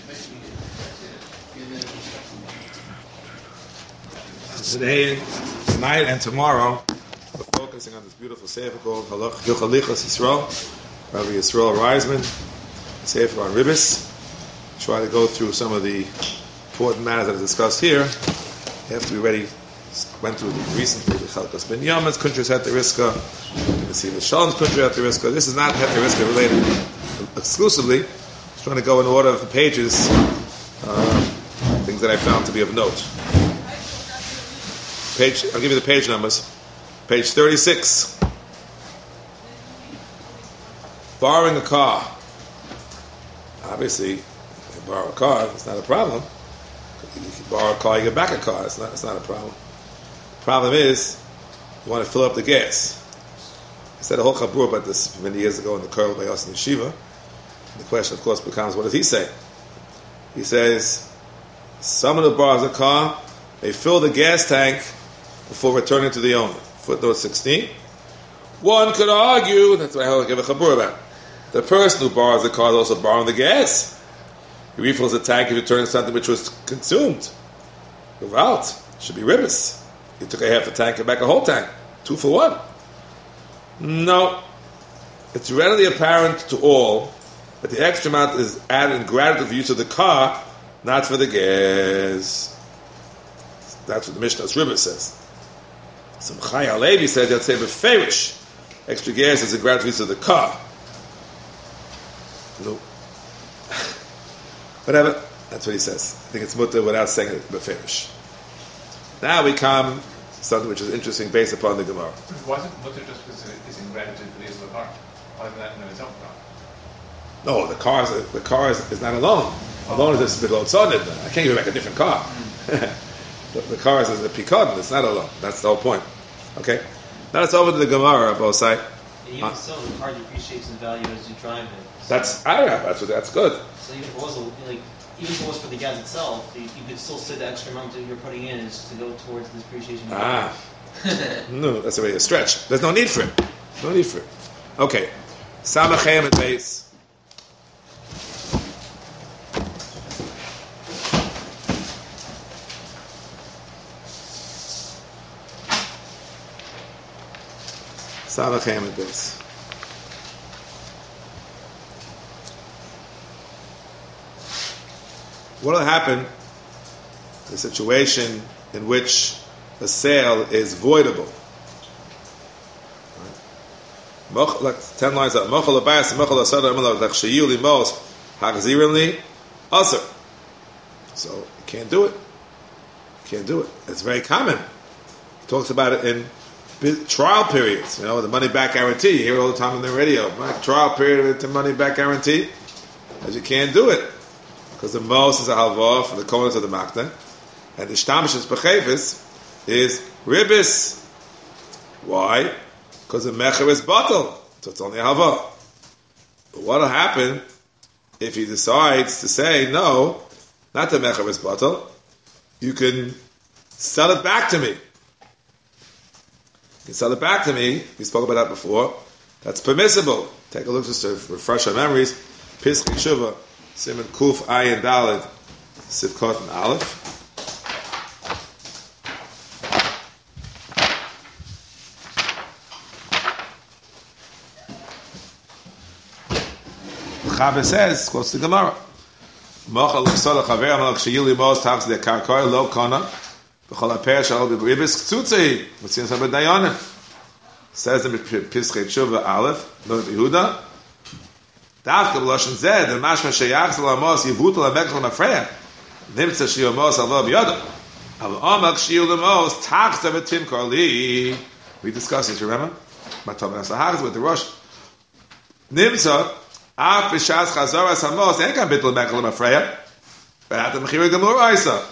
Today, tonight, and tomorrow, we're focusing on this beautiful sefer called Hilchalichos Yisrael, Rabbi Yisrael Reisman, sefer on Ribbis. Try to go through some of the important matters that are discussed here. After we already went through recently the Chalkas Ben Yaman's Kuntras Heteriska, the Siva Shalom's Kuntras Heteriska. This is not Heteriska related exclusively. I'm trying to go in order of the pages, things that I found to be of note. I'll give you the page numbers. Page 36. Borrowing a car. Obviously, you can borrow a car, it's not a problem. You can borrow a car, you get back a car, it's not a problem. The problem is, you want to fill up the gas. I said a whole chabur about this many years ago in the Kurl by Yosef Yeshiva. The question, of course, becomes, what does he say? He says, someone who borrows a car, they fill the gas tank before returning to the owner. Footnote 16. One could argue, that's what I'll give a chabur about. The person who borrows the car is also borrowing the gas. He refills the tank if he returns something which was consumed. Without, should be ribbis. He took a half a tank and back a whole tank. 2 for 1. No. It's readily apparent to all that the extra amount is added in gratitude for use of the car, not for the gas. That's what the Mishnah's Ribbis says. Some Chai Alevi said that say beferish, extra gas is a gratitude for use of the car. No. Whatever, that's what he says. I think it's mutter without saying it beferish. Now we come to something which is interesting based upon the Gemara. Why is it mutter just because it's in gratitude for the use of the car? Why is that in itself not? No, the car is not alone. Alone is this below tzadid. I can't give back a different car. The car is a pikadon. It's not alone. That's the whole point. Okay. Now let's over to the Gemara, both sides. Even so, the car depreciates in value as you drive it. So That's good. So even if it was even if it was for the gas itself, you could still say the extra amount that you're putting in is to go towards the depreciation. No, that's already a stretch. There's no need for it. Okay. Samachem at base. Samachem at base. What will happen in a situation in which a sale is voidable? Like 10 lines up. So you can't do it. It's very common. He talks about it in trial periods. The money back guarantee. You hear it all the time on the radio. Trial period to money back guarantee. Because you can't do it. Because the most is a halva for the corners of the maktan, and the shtamishus b'chayvis is ribbis. Why? Because the mecher is batal, so it's only a halva. But what will happen if he decides to say no, not the mecher is batal? You can sell it back to me. You can sell it back to me. We spoke about that before. That's permissible. Take a look just to refresh our memories. Piskei Shuvah. Siman Kuf Ayin Daled Sivkot and Aleph. The Chaveh says, quotes the Gemara, Mochel L'Ksol Chaver Amalek Sheyili Mos Tachs De Karkoi Lo Kona B'Chol HaPer Shal B'Ribis Ktzutzei V'Tzin Sabed Dayanim. Says the Piskei Tshuva Aleph, Lo Yehuda. Dafka b'loshen zed, the mashma sheyach zol amos yivutel hamekach l'mafreya, nimtza shiyu amos alva b'yoda. Al omak shiyu l'mos tachta v'tim korli. We discussed this, remember? Matom nasahaz with the Rosh. Nimtza af b'shas chazoras amos ain't kan bittel hamekach l'mafreya, but at the mechira gemur oisa.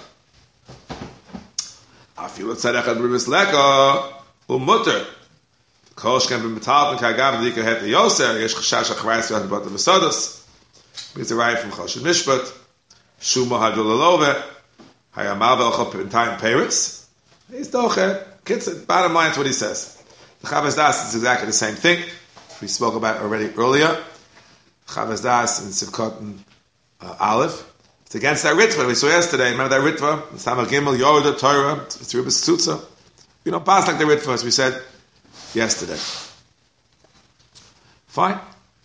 Afilu tzedech ad ribis leka umutter. Kosh can be metal and kagav the het yoser yesh chashash achrais yad bat the mesados. It's a right from Choshen Mishpat. Shuma hadul alove hayamal velchop in time Paris. He's doche. Bottom line is what he says. The Chavez Das is exactly the same thing. We spoke about already earlier. Chavez Das in Sivkot Aleph. It's against that ritva we saw yesterday. Remember that ritva? Samach Gimel, Yoda, Torah, it's Rebbe's Tzutza. You don't pass like the ritva, as we said yesterday. Fine.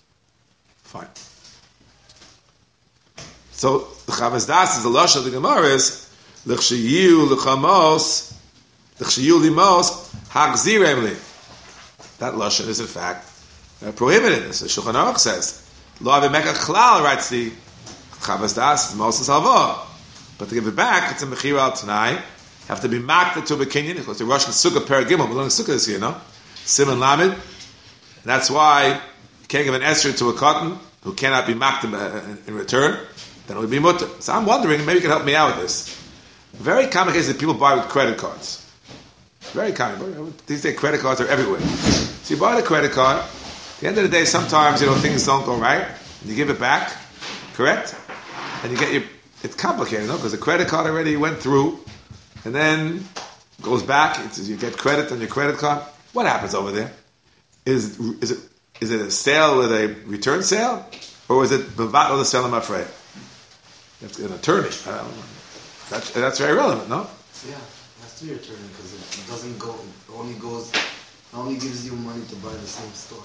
So the Chavas Das is the Lashon of the Gemara is L'chshiyu l'chamos L'chshiyu limos hachzirem li. That Lashon is in fact prohibited. As the Shulchan Aruch says, Lo avimeka chlal, writes the Chavas Das, Moses Halva. But to give it back, it's a Mechira al Tanai. Have to be marked to a Kenyan, because the Rosh Sukkah Paragimel, we're learning Sukkah this year, no? Simon Lamed. And that's why you can't give an esrog to a cotton who cannot be marked in return. Then it would be mutter. So I'm wondering, maybe you can help me out with this. Very common case that people buy with credit cards. Very common. These days credit cards are everywhere. So you buy the credit card. At the end of the day, sometimes things don't go right, and you give it back, correct? And you get it's complicated, because the credit card already went through, and then goes back. You get credit on your credit card. What happens over there? Is it a sale with a return sale, or is it bevat or the sale? I'm afraid. You have to get an attorney. That's very relevant, no? Yeah, it has to be returned because it doesn't go. It only gives you money to buy the same store.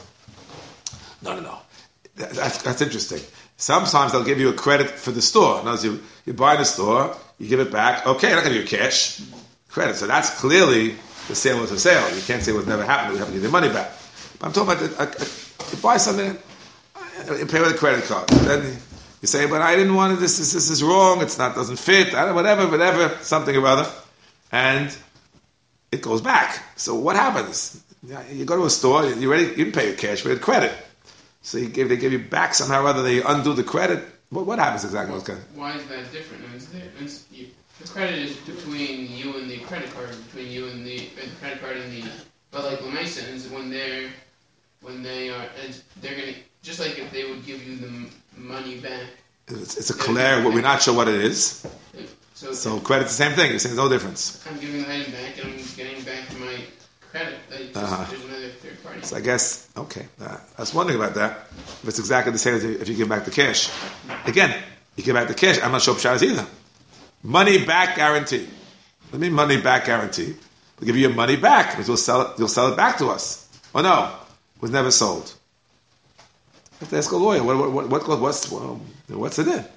No. That's interesting. Sometimes they'll give you a credit for the store. In other words, you buy in the store, you give it back. Okay, I'm not going to give you cash. Credit. So that's clearly the sale was a sale. You can't say it was never happened. You have to give your money back. But I'm talking about you buy something, you pay with a credit card. Then you say, but I didn't want this. This is wrong. It's not doesn't fit. Whatever, something or other, and it goes back. So what happens? You go to a store. You didn't pay your cash. We had credit. So they give you back somehow or other. They undo the credit. What happens exactly? Why is that different? The credit is between you and the credit card, between you and the credit card and the. But like Lamasons, when they are, and they're gonna, just like if they would give you the money back. It's a clear. We're not sure what it is. So credit's the same thing. You're saying there's no difference. I'm giving the item back, and I'm getting back my credit. There's another third party. So I guess, okay. I was wondering about that. If it's exactly the same as if you give back the cash. Again, you give back the cash. I'm not sure Pshat is either. Money back guarantee. What do you mean money back guarantee? We'll give you your money back because you'll sell it back to us. Oh no, it was never sold. You have to ask a lawyer. What's it in?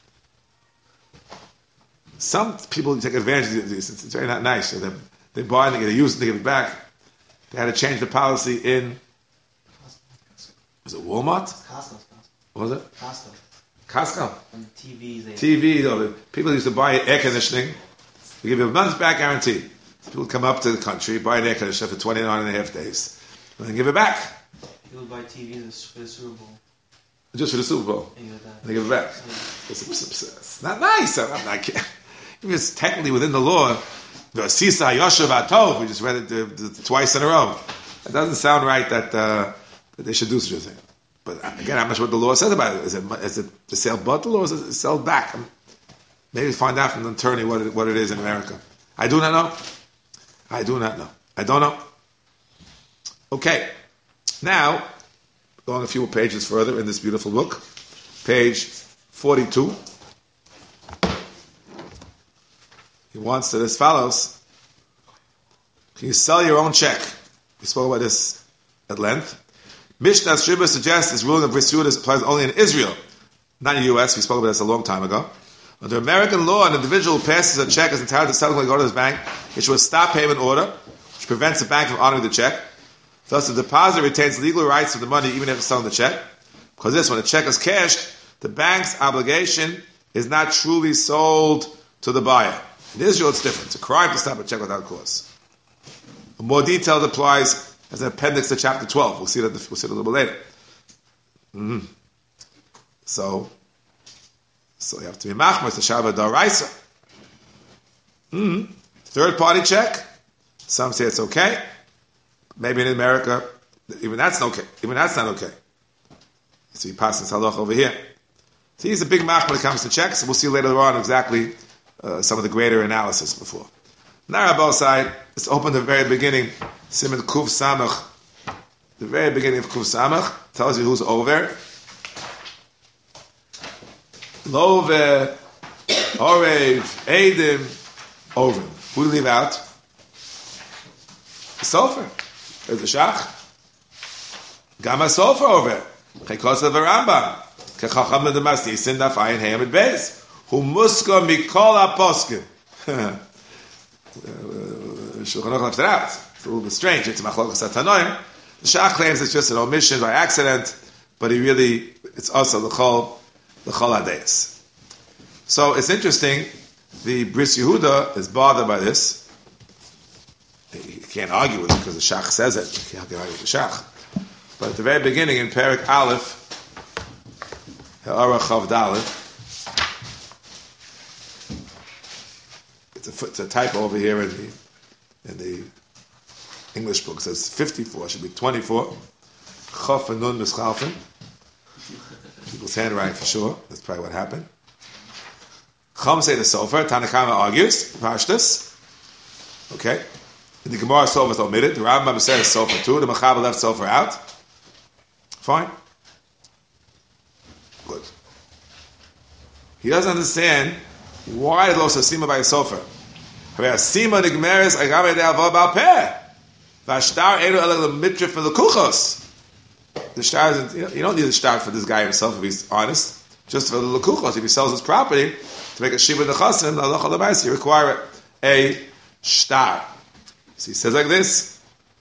Some people take advantage of this. It's very not nice. So they buy it, they use it, they give it back. They had to change the policy in. Was it Walmart? Costco. What was it? Costco. And TVs. People used to buy air conditioning. They give you a month's back guarantee. People come up to the country, buy an air conditioner for 29 and a half days, and then give it back. People buy TVs for the Super Bowl. Just for the Super Bowl. And they give it back. Yeah. It's not nice. I'm not kidding. It's technically within the law. The Sisa Yoshev Atov, we just read it twice in a row. It doesn't sound right that they should do such a thing. But again, I'm not sure what the law says about it. Is it the sale bottle or is it sell back? Maybe find out from the attorney what it is in America. I do not know. I don't know. Okay. Now, going a few pages further in this beautiful book, page 42. He wants it as follows. Can you sell your own check? We spoke about this at length. Mishnah Shibur suggests this ruling of Bris applies only in Israel, not in the U.S. We spoke about this a long time ago. Under American law, an individual who passes a check is entitled to settle when he goes to his bank, issue a stop payment order, which prevents the bank from honoring the check. Thus, the depositor retains legal rights to the money even after selling the check. Because when the check is cashed, the bank's obligation is not truly sold to the buyer. In Israel, it's different. It's a crime to stop a check without cause. A more detailed applies as an appendix to chapter 12. We'll see it a little bit later. Mm-hmm. So you have to be machmas to Shabbat Daraisa. Third party check. Some say it's okay. Maybe in America, even that's not okay. So he passes halach over here. So he's a big mach when it comes to checks. We'll see later on exactly some of the greater analysis before. Narabal side, let's open the very beginning. Siman Kuf Samach. The very beginning of Kuf Samach tells you who's over. Love Orev, Eidim, Ovim. Who do you leave out? The Sofer. There's the Shach. Gama Sofer over. Chekos of the Rambam. Kechacham ledemas nisin daf ayin hayamid beis. Hu muska mikol aposkim. Shulchan Aruch left it out. It's a little bit strange. It's machlokas hatanoim. The Shach claims it's just an omission by accident, but it's also the chol hadeis. So it's interesting. The Bris Yehuda is bothered by this. He can't argue with it because the Shach says it. He can't argue with the Shach. But at the very beginning in Perek Aleph, Ha'ara Chav Dalet, it's a typo over here in the English book. It says 54, it should be 24. Chaf and Nun Mischalfen. People's handwriting for sure. That's probably what happened. Chum say the Sofer. Tanakama argues. Pashtus. Okay. The Gemara Sofer is omitted. The Rambam says Sofer too. The Mechaber left Sofer out. Fine. Good. He doesn't understand why is Los Asima by a Sofer. Asima nigmeres agam edei avo bal peh. Vashtar elu ele lemitra for the kuchos. The shtar isn't, you don't need a shtar for this guy himself if he's honest. Just for the lekuchos. If he sells his property to make a shiva nechasim, you require a shtar. So he says like this.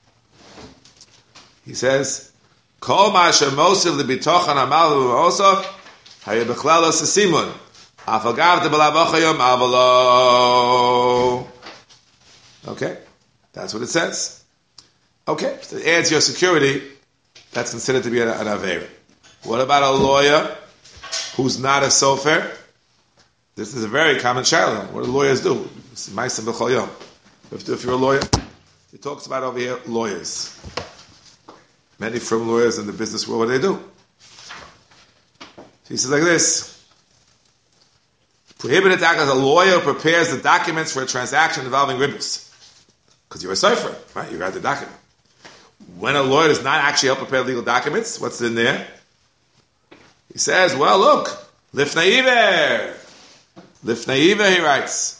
He says, Kol ma'asher mosiv libitochan amal v'mosov hayeh bechlal lo sesimun afagav de b'lavachayom avalo. Okay, that's what it says. Okay, so it adds your security. That's considered to be an aveira. What about a lawyer who's not a sofer? This is a very common shaila. What do lawyers do? If you're a lawyer, he talks about over here lawyers. Many firm lawyers in the business world, what do they do? He says like this: prohibited act as a lawyer prepares the documents for a transaction involving ribbis. Because you're a sofer, right? You write the document. When a lawyer does not actually help prepare legal documents, what's in there? He says, well, look, Lifnei Iver. Lifnei Iver, he writes.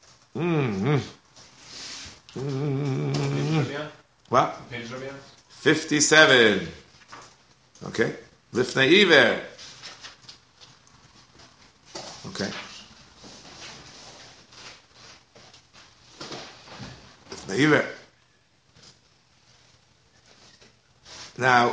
What? 57. Okay. Lifnei Iver. Okay. Lifnei Iver. Now,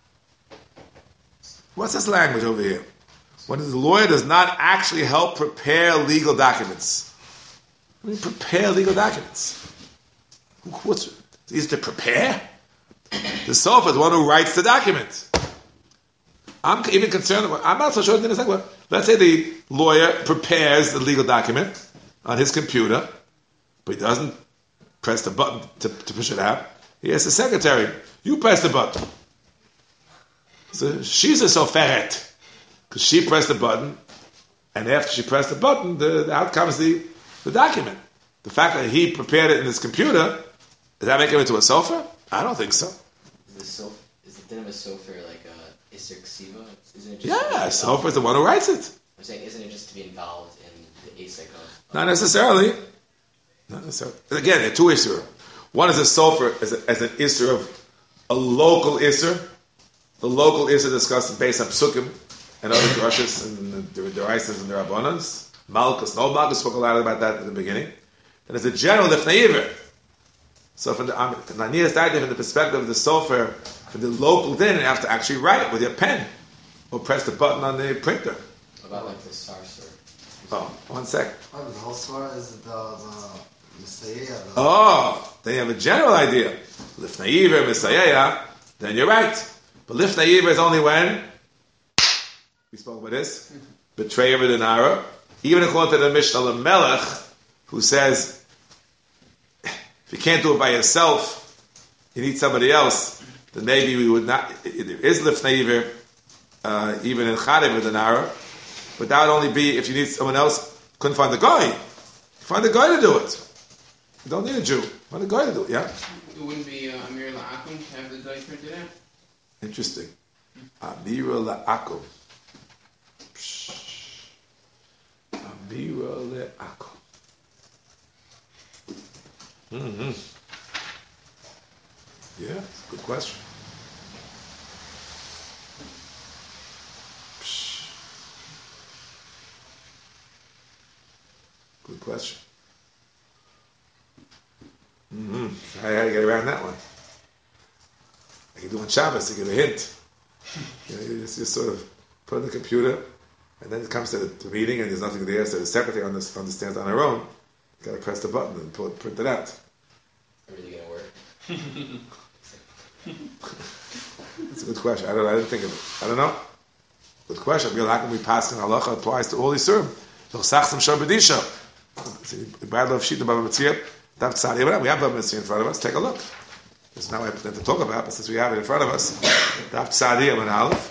what's this language over here? When the lawyer does not actually help prepare legal documents. I mean, prepare legal documents. What's is to prepare? The sofer is the one who writes the document. I'm even concerned about, I'm not so sure. Let's say the lawyer prepares the legal document on his computer, but he doesn't press the button to push it out. He asks the secretary, you press the button. So she's a soferet. Because she pressed the button, and after she pressed the button, the outcome is the document. The fact that he prepared it in his computer, does that make him into a sofer? I don't think so. Is the din of a sofer like a Isser Ksiva? Isn't it just Yeah, a sofer is the one who writes it. I'm saying, isn't it just to be involved in the ASIC of... Not necessarily. Not necessarily. Again, there are two issues. One is a sofer as an isser of a local isser. The local isser discussed based on psukim and other drushes and the deraises and the rabbanans. Malchus, no Malchus spoke a lot about that in the beginning. And as a general lifnei iver. So from the Nanias idea from the perspective of the sofer, for the local din, you have to actually write it with your pen or press the button on the printer. About like the sarser. Oh, 1 sec. The whole swara is the Messiah. Oh, then you have a general idea. Lifnei iver, Messiah, then you're right. But lifnei iver is only when we spoke about this. Betrayer of the Nara. Even according to the Mishnah Melech, who says if you can't do it by yourself, you need somebody else, then maybe we would not. There is lifnei iver, even in Charev with the Nara, but that would only be if you need someone else. Couldn't find the guy. Find a guy to do it. You don't need a Jew. Find a guy to do it. Yeah. It wouldn't be Amir La'akum to have the guy printed out. Interesting. Amira La'akum. Bira le'akol. Yeah, good question. Good question. How do you get around that one? Like you do on Shabbos, you get a hint. You just sort of put it on the computer, and then it comes to the meeting, and there's nothing there, so the secretary understands on her own. You got to press the button and print it out. Really gonna work? That's a good question. I didn't think of it. I don't know. Good question. How can we pass in halacha applies to all Yisurim? We have Baba Mitzvah in front of us. Take a look. There's not what I to talk about, but since we have it in front of us, Daf Tzadiyah and Aleph.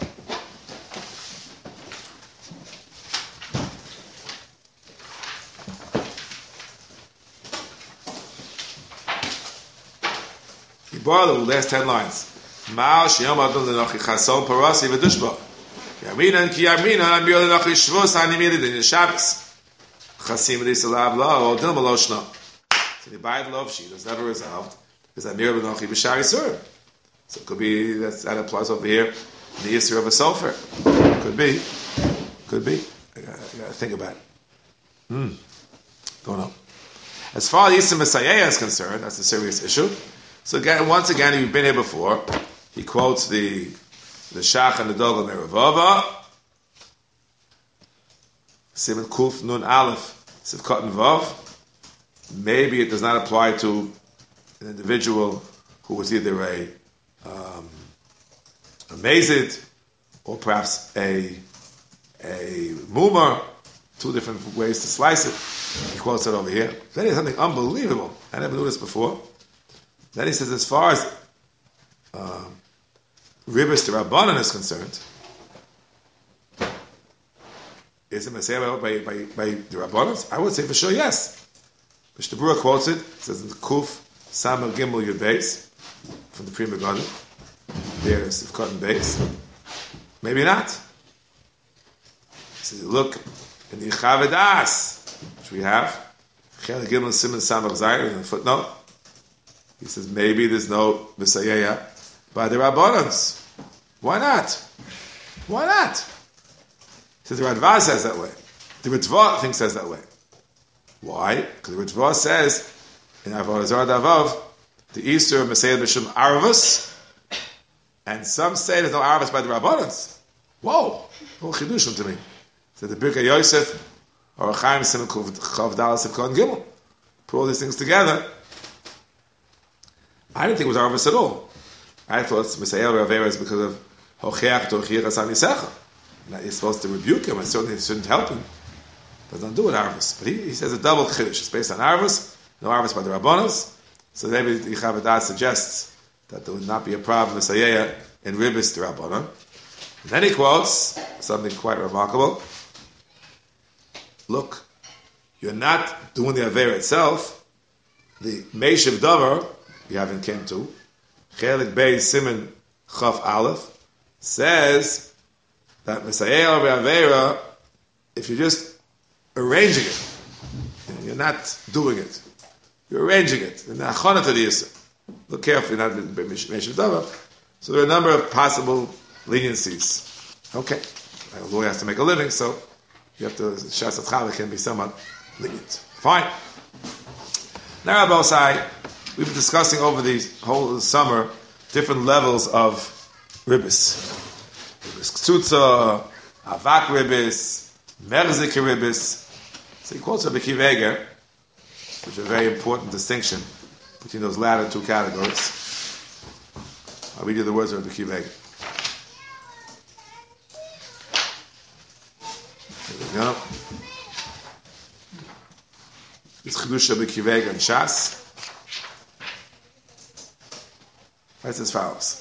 The last 10 lines. Ma'al sheyom adon lenochi chason parasi v'dushba. Yamina ki yamina amir lenochi shvus hanimili din Shabbos. Chasim v'disalav lo or dilma lo shno. So the Bible love sheet is never resolved. Is amir lenochi b'shar yisur. So it could be that applies over here. The yisur of a sulfur. Could be. I gotta think about it. Don't know. As far as Yisur Messiah is concerned, that's a serious issue. So again, once again, you've been here before. He quotes the Shach and the Dog of Meravava. Siman Kuf Nun Aleph Sivkot and Vav. Maybe it does not apply to an individual who was either a mazid or perhaps a mumar. Two different ways to slice it. He quotes it over here. That is something unbelievable. I never knew this before. Then he says, as far as Ribis to Rabbanan is concerned, is it Messiah by the Rabbanans? I would say for sure yes. Mishnah Berurah quotes it. It says in the Kuf Samar Gimel Yud Beis from the Pri Megadim. There's the cotton base. Maybe not. So you look in the Chavadas, which we have, Chelik Gimel Siman Samar Zayir in the footnote. He says maybe there's no Messiah by the Rabbanans. Why not? He says the Radva says that way. The Ritva thinks says that way. Why? Because the Ritva says in Avodah Zarah Davav the Easter of Messiah B'Shem Arvus, and some say there's no Arvus by the Rabbanans. Whoa! Oh, chidushim to me. So the Birkei Yosef or Chaim Siman Chav Dalas Sivkot and Gimel. Put all these things together. I didn't think it was Arvus at all. I thought Messiah Ravera is because of Hocheach Torchir Asam Yisecha. That you're supposed to rebuke him, and certainly shouldn't help him. Doesn't do it Arvus. But he says a double chiddush. It's based on Arvus, no Arvus by the Rabbanos. So maybe the Chavadah suggests that there would not be a problem with Messiah in Ribis to Rabbanon. Then he quotes something quite remarkable. Look, you're not doing the Avera itself. The Meishiv Dover, you haven't came to, Chelik Bey Siman Chaf Aleph, says that Messiah or Avera, if you're just arranging it, you're not doing it, you're arranging it, in the Achana to the Yisr. Look carefully, not in Meishiv Dover. So there are a number of possible leniencies. Okay. A lawyer has to make a living, so you have to, Shas of Challah can be somewhat lenient. Fine. Now, Rabbi, we've been discussing over the whole summer different levels of ribis. Ribis Ktsutza, Avak ribis, Merzik ribis. So he quotes Rabbi Akiva Eiger, which is a very important distinction between those latter two categories. I'll read you the words of Rabbi Akiva Eiger. Here we go. It's Chidush Rabbi Akiva Eiger and Shas. It's as follows.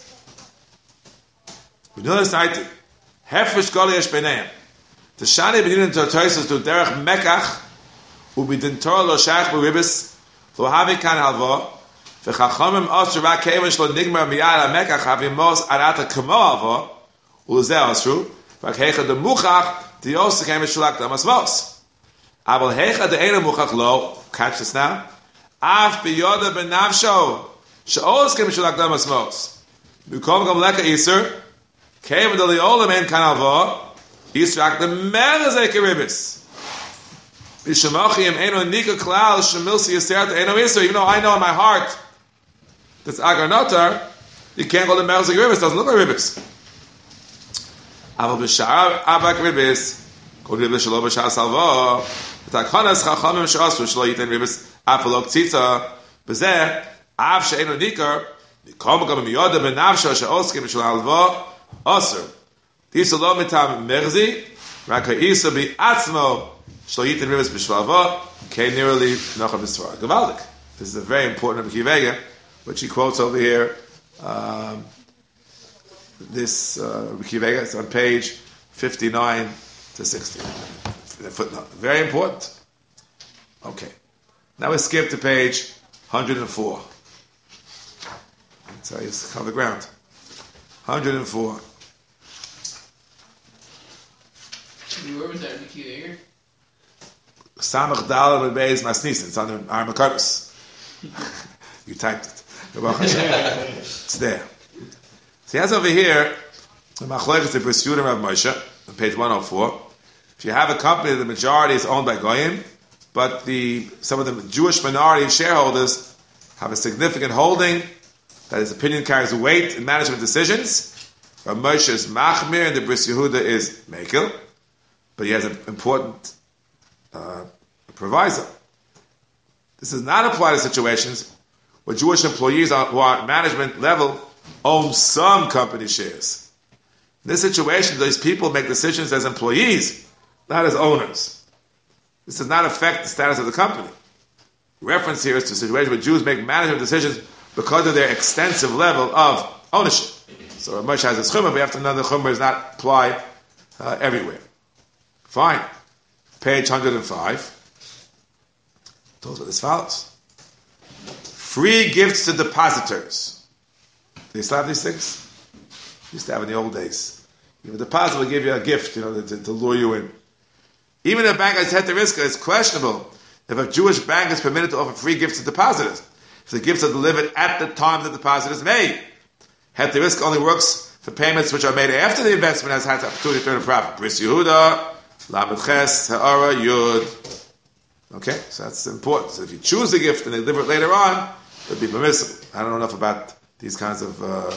We notice that Hefresh Goli Yesh Beineim. The Shani beginning to Tortoisos to Derech Mekach Ubidin Torah Lo Shach Beribis Lo Havi Kan Halvo V'Chachamim Osru Rak Kevin Shlo Nigmar Miyad HaMekach Havi Mos Arata Kamo Halvo Ulezeh Osru Rak Hecha De Muchach Di Yosef Kevin Shulak Damas Mos Aval hecha de'ena muchach lo. Catch this now. Af biyoda benavsho. She'os kem shel akdam asmos. Mikom gam leka iser. Kev dali olam en kanalva. Iser akdam merze keribis. B'shemachim eno nika klal shemilsi yisert eno iser. Even though I know in my heart that's agar notar, you can't go to merze keribis. Doesn't look like ribis. Aval b'shar abak ribis. Go to ribis shelo b'shar salva. Takanas chachamim she'asu shelo yiten ribis apolog tzitza. B'zeh av she'eno nikar. Mikom gam miyoda benavsho she'oskim shel halva aser. Tisa lo mitam merzi. Rak ha'isa bi'atzmo shelo yiten ribis b'shvalva. Kei nirali nocha b'svara. Gavaldik. This is a very important Rebbe Akiva, which he quotes over here. This Rebbe Akiva is on page 59 to 60. The footnote. Very important. Okay. Now we skip to page 104. So you cover ground. 104. Where was that Ricky there? Samach Dal and Beis Masnisin. It's on the Armakarbis. You typed it. It's there. So he has over here the Machlokes of Bris Yehuda Rav Moshe on page 104. If you have a company, the majority is owned by Goyim, but some of the Jewish minority shareholders have a significant holding, that his opinion carries weight in management decisions. Rav Moshe is Machmir and the Bris Yehuda is Mekel, but he has an important proviso. This does not apply to situations where Jewish employees who are at management level own some company shares. In this situation, these people make decisions as employees, not as owners. This does not affect the status of the company. Reference here is to a situation where Jews make management decisions because of their extensive level of ownership. So Rav Moshe has a chumrah, but you have to know the chumrah is not applied everywhere. Fine. Page 105. Tells us as follows. Free gifts to depositors. Do you still have these things? Used to have in the old days. Even a deposit will give you a gift, to lure you in. Even if a bank has heteriska, it's questionable if a Jewish bank is permitted to offer free gifts to depositors. If the gifts are delivered at the time the deposit is made. Heteriska only works for payments which are made after the investment has had the opportunity to turn a profit. Bris Yehuda, Lamed Ches, Ha'ara, Yud. Okay, so that's important. So if you choose the gift and they deliver it later on, it would be permissible. I don't know enough about these kinds of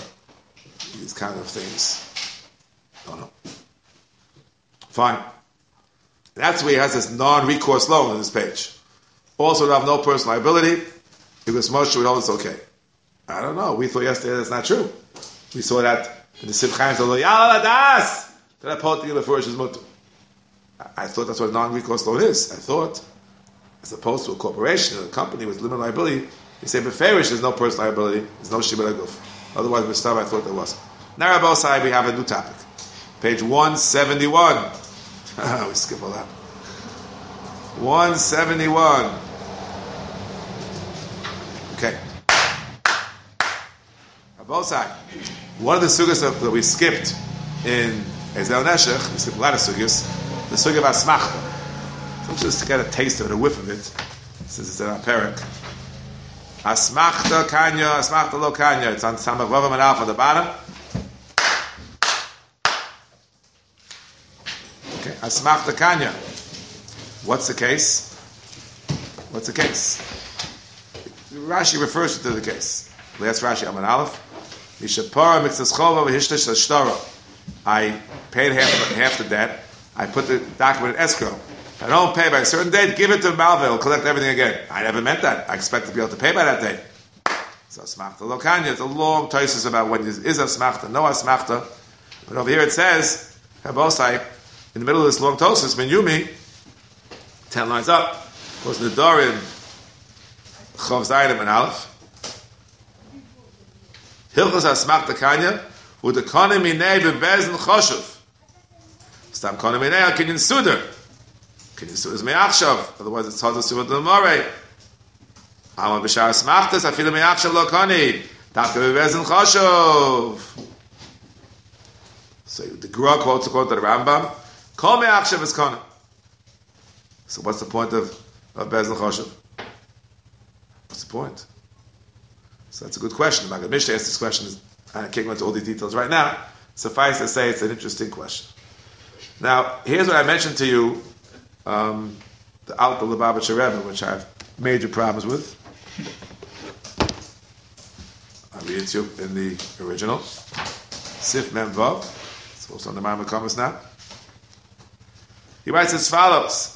things. Don't know. Fine. That's where he has this non-recourse loan on this page. Also, would have no personal liability. Because Moshe would hold it's okay. I don't know. We thought yesterday that's not true. We saw that in the Sivchaim said, "Yalla das." That apology the first is mutter. I thought that's what a non-recourse loan is. I thought, as opposed to a corporation or a company with limited liability, you say beferish there's no personal liability, there's no shibud aguf. Otherwise, b'stav I thought there was. Now, Rabbi Osai, we have a new topic. Page 171. We skip all that. 171. Okay. Rabosai, one of the sugyas that we skipped in Ezel Neshech, we skipped a lot of sugyas, the sugya of Asmachta. So just to get a taste of it, a whiff of it, since it's in our parak. Asmachta kanya, Asmachta lo kanya. It's on Samach Vavam and Alpha at the bottom. Okay, Asmachta kanya. What's the case? What's the case? Rashi refers to the case. That's Rashi Aman Aleph. Mishapara mixaschova v'hishlish ashtara. I paid half the debt. I put the document in escrow. If I don't pay by a certain date, give it to Malva. He'll collect everything again. I never meant that. I expect to be able to pay by that date. So Asmachta Lokanya. It's a long toises about when is Asmachta, no Asmachta. But over here it says, Habosai, in the middle of this long tosis, Menyumi, 10 lines up, goes Nidorim, Chov Zayim and Aleph. Hilchos Asmachta Kanya, with the Konim Minei Bebezin Choshev. Stam Konim Minei al Kinyin Suder. Kinyin Suder is Me'achshav, otherwise it's Chodus Suvat L'Morei. Amon B'shar Asmachtas, Afilu Me'achshav Lo Koni, Dafka Bebezin Choshev. So the Gra quotes according to the Rambam, Kol Me'achshav is Konim. So what's the point of Beis L'Choshev? What's the point? So that's a good question. The Maggid Mishnah asked this question. I can't go into all these details right now. Suffice to say, it's an interesting question. Now, here's what I mentioned to you, the Alta Lubavitcher Rebbe, which I have major problems with. I'll read it to you in the original. Sif Mem Vav. It's also on the Ma'amar Komas now. He writes as follows.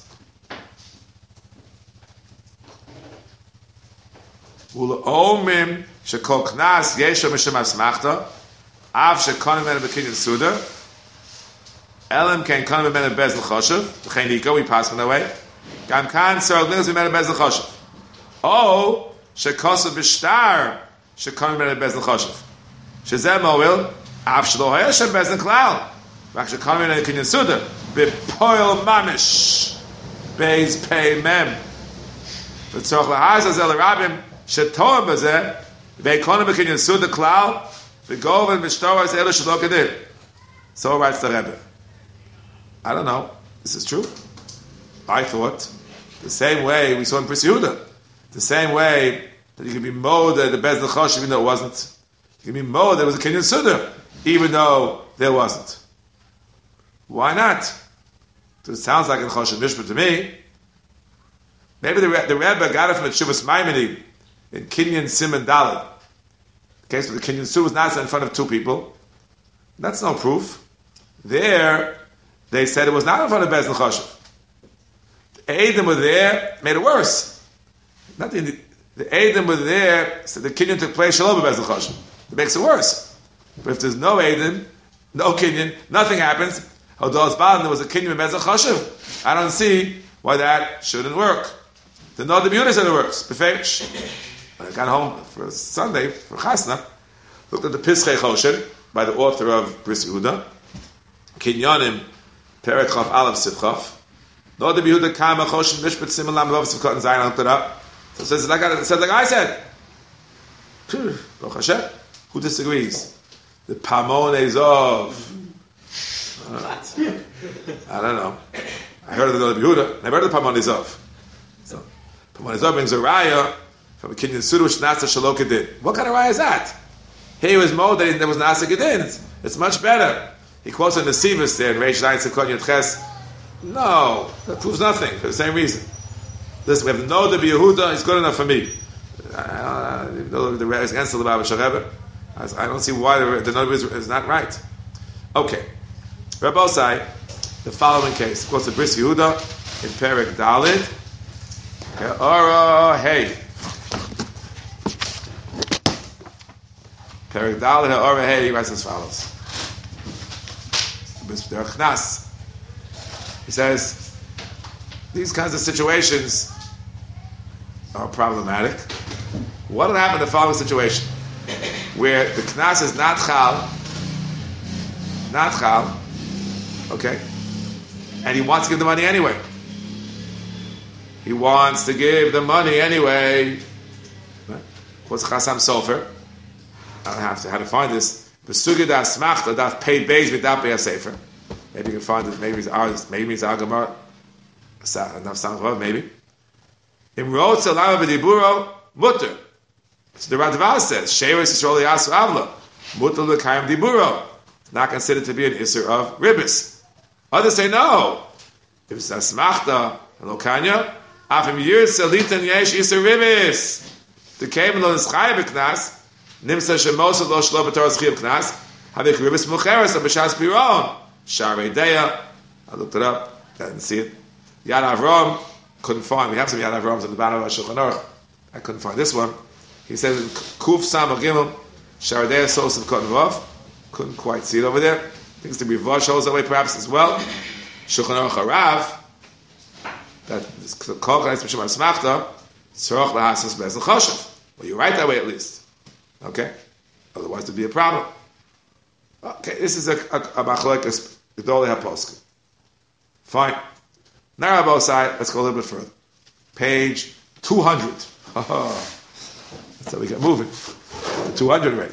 Ul'omim shekol knas yesho mishum asmachta av shekonim mena b'kinyan suda elim ken konim mena Beis L'Choshev v'chein niko we pass from that way gam kan sorg nigos mena Beis L'Choshev o shekosav b'shtar shekonim mena Beis L'Choshev shezeh mo'il av shelo haya shem Beis L'Klal rak shekonim mena b'kinyan suda b'poil mamish Beis pei mem v'tzoch lahaz azel rabim Shetoim bazeh, ve'konim b'kinyan suda klal, v'gov and mishtoras elu shelo kedin. So writes the Rebbe. I don't know. This is true. I thought the same way we saw in Bris Yehuda, the same way that you can be mowed at the Beis L'Choshev even though it wasn't. You can be mowed there was a kinyan suda even though there wasn't. Why not? It sounds like a Choshev Mishpat to me. Maybe the Rebbe got it from the Teshuvas Maimonides in Kinyan Siman Daled. The case where the Kinyan Suda was not in front of two people. That's no proof. There, they said it was not in front of Beis L'Choshev. The Eidim were there, made it worse. The Eidim were there, so the Kinyan took place Shalom Beis L'Choshev. It makes it worse. But if there's no Eidim, no Kinyan, nothing happens. Although it's bad, there was a Kinyan Beis L'Choshev. I don't see why that shouldn't work. The Nod the Beauty said it works. Befesh. When I got home for Sunday, for Chasna, looked at the Pischei Choshen by the author of Bris Yehuda, Kinyanim, Perek Chav Aleph Sivchav, Nod the Yehuda Kama Choshen Mishpat Siman Lam Vav Sivkot and Zayin. I looked it up. So it says like I said. Baruch Hashem. Who disagrees? The Pamon Ezov. I don't know. I heard of the Nod the Yehuda. I heard of the Pamon Ezov. So Pamon Ezov brings a raya from a Kinyan Suda which Nasa Shelo Kedin. What kind of raya is that? He was mowed that there was Nasa Kedin. It's much better. He quotes on the Sivas there in Reish Zayin Sekon Yud Ches. No, that proves nothing for the same reason. Listen, we have to know the Yehuda is good enough for me. Even though the raya is against the Lubavitcher Rebbe, I don't see why the Nod is not right. Okay, Rabbi Osai, the following case quotes the Bris Yehuda in Perek Daled. Ora hey. Perek Daled Ora hey. He writes as follows. He says these kinds of situations are problematic. What will happen in the following situation where the knas is not chal, okay, and he wants to give the money anyway. He wants to give the money anyway. What's Chasam Sofer? I don't have to how to find this. Besugid asmachta daf pei beis v'daf pei sefer. Maybe you can find it. Maybe it's ours. Maybe it's Agamar. Enough sounds well. Maybe. Imrot salama v'diburo mutter. So the Radva says sheres yisrael yasu avla mutter l'kayim diburo. It's not considered to be an isser of ribis. Others say no. If it's asmachta and lokanya, afim yirs salitan yesh isser ribis. The came lo nischay b'knas. Nimsa shemos lo shlo b'toras chiv knas. Havik ribis mucheres of b'shas piron. Sharei Deya. I looked it up. I didn't see it. Yad Avram. Couldn't find. We have some Yad Avrams in the bottom of Shulchan Aruch. I couldn't find this one. He says in Kuf Sam Agimel. Sharei Deya Sos of Cotton Vav. Couldn't quite see it over there. Things to be Vash holds that way perhaps as well. Shulchan Aruch Harav. That this Kol Kanais Mishum Asmachta. Tzorach Lahasas Beis L'Choshev. Well, you're right that way at least. Okay? Otherwise there'd be a problem. Okay, this is a machlokes Gedolei HaPoskim. Fine. Now, Rabbi Osai, let's go a little bit further. Page 200. That's how we get moving. 200 already.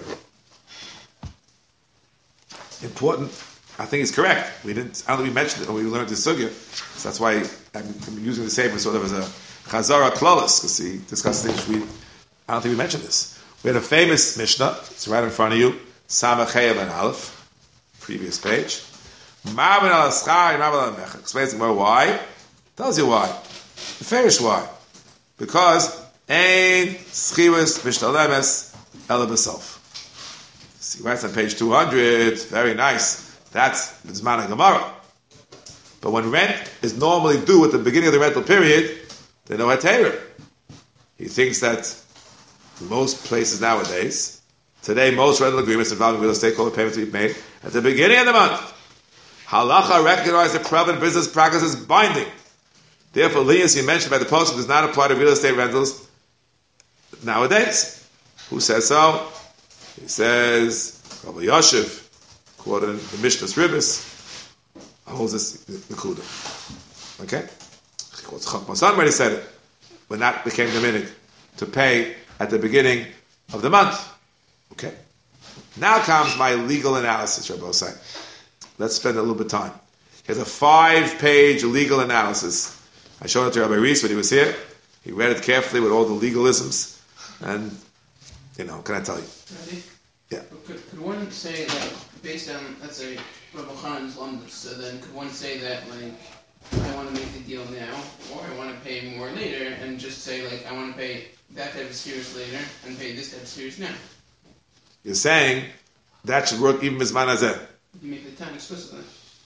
Important. I think it's correct. I don't think we mentioned it when we learned the sugya, so that's why I'm using the same sort of as a Chazara Klolis, because he discussed things I don't think we mentioned this. We had a famous Mishnah, it's right in front of you, Samachayim and Aleph, previous page. Ma'aben al Aschar, Ma'aben al Mechak. Explains more why. Tells you why. The fairish why. Because Ein Schivas Mishtalemes Ela B'Sof. See, writes on page 200, very nice. That's Zman Gemara. But when rent is normally due at the beginning of the rental period, they know Hatera. He thinks that most places nowadays, today most rental agreements involving real estate call a payment to be made at the beginning of the month. Halacha recognizes the prevalent business practice as binding. Therefore, leniency mentioned by the Posuk does not apply to real estate rentals nowadays. Who says so? He says, Rabbi Yoshev, quoted in the Mishnah's Ribbis, holds this Nekuda. Okay? Chokmah already said it, when that became the minhag to pay at the beginning of the month. Okay? Now comes my legal analysis, Rabbi Osai. Let's spend a little bit of time. Here's a 5-page legal analysis. I showed it to Rabbi Reese when he was here. He read it carefully with all the legalisms. And, can I tell you? Ready? Yeah. Could one say, like, based on, let's say, Rabbi Chanan's lumdus, so then could one say that, like, I want to make the deal now, or I want to pay more later, and just say, like, I want to pay that type of series later, and pay this type of series now? You're saying that should work even Mizman Hazeh. You make the time explicitly.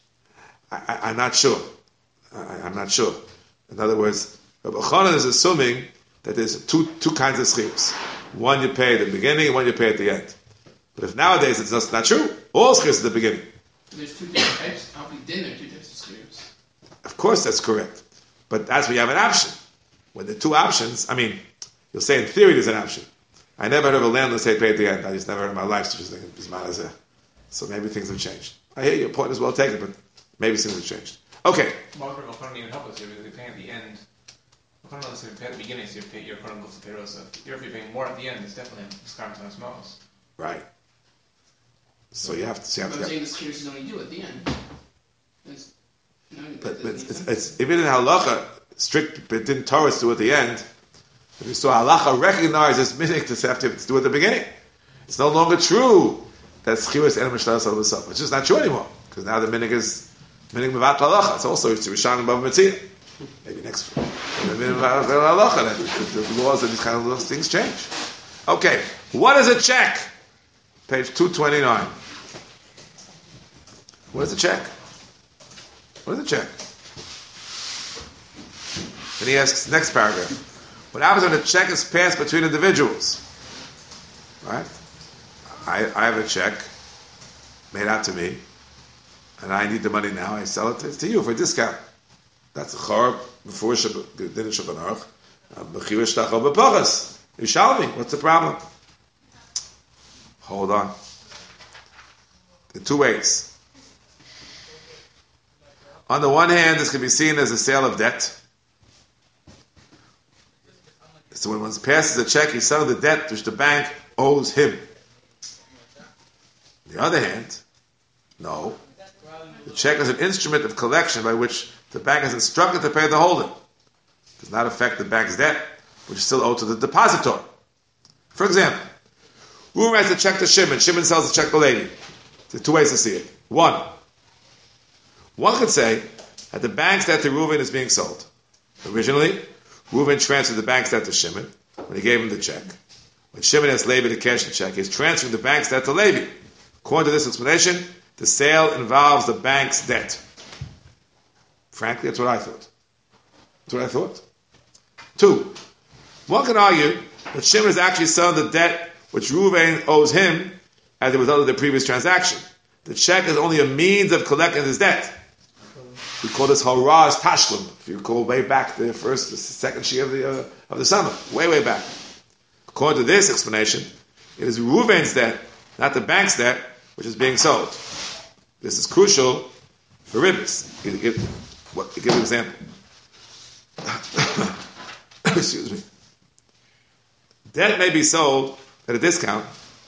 I'm not sure. I'm not sure. In other words, Rabbi Chanan is assuming that there's two kinds of schiros. One you pay at the beginning, and one you pay at the end. But if nowadays it's just not true, all schiros at the beginning. There's two different types. I'll be dinner, two types of schiros. Of course, that's correct. But that's where you have an option. When the two options, you'll say in theory there's an option. I never heard of a landlord say pay at the end. I just never heard in my life such a thing as Malazeh. So maybe things have changed. I hear your point is well taken, but maybe things have changed. Okay. Margaret O'Connor even help us here because we're paying at the end. O'Connor doesn't say pay at the beginning, so your O'Connor goes to payroll. So if you're paying more at the end, it's definitely discounted on smalls. Right. So you have to. I'm saying the schiros is only due at the end. But it's even in halacha strict, but didn't Torah do at the end. If you saw halacha recognizes minhag to have to do at the beginning, it's no longer true that schiros and mishtaras al b'sof. It's just not true anymore because now the minhag is minhag mevat halacha. It's also it's Rishan above Mitzvah. Maybe next week. The laws of these kind of little things change. Okay, what is a check? Page 229. What is a check? What is a check? Then he asks, next paragraph. What happens when a check is passed between individuals? Right? I have a check made out to me, and I need the money now. I sell it to you for a discount. That's a chor before the dinner Shulchan Aruch. B'chiyuv shtachol b'pachas. You shall me. What's the problem? Hold on. There are two ways. On the one hand, this can be seen as a sale of debt. So when one passes a check, he's selling the debt which the bank owes him. On the other hand, no. The check is an instrument of collection by which the bank is instructed to pay the holder. It does not affect the bank's debt, which is still owed to the depositor. For example, Reuven writes a check to Shimon. Shimon sells the check to Levi. There are two ways to see it. One could say that the bank's debt to Reuven is being sold. Originally, Reuven transferred the bank's debt to Shimon when he gave him the check. When Shimon asked Levi to cash the check, he's transferring the bank's debt to Levi. According to this explanation, the sale involves the bank's debt. Frankly, that's what I thought. Two, one can argue that Shimon is actually selling the debt which Reuven owes him as a result of the previous transaction. The check is only a means of collecting his debt. We call this Haraz Tashlum. If you recall way back the second shear of the summer, way back. According to this explanation, it is Reuven's debt, not the bank's debt, which is being sold. This is crucial for ribbis. Give an example. Excuse me. Debt may be sold at a discount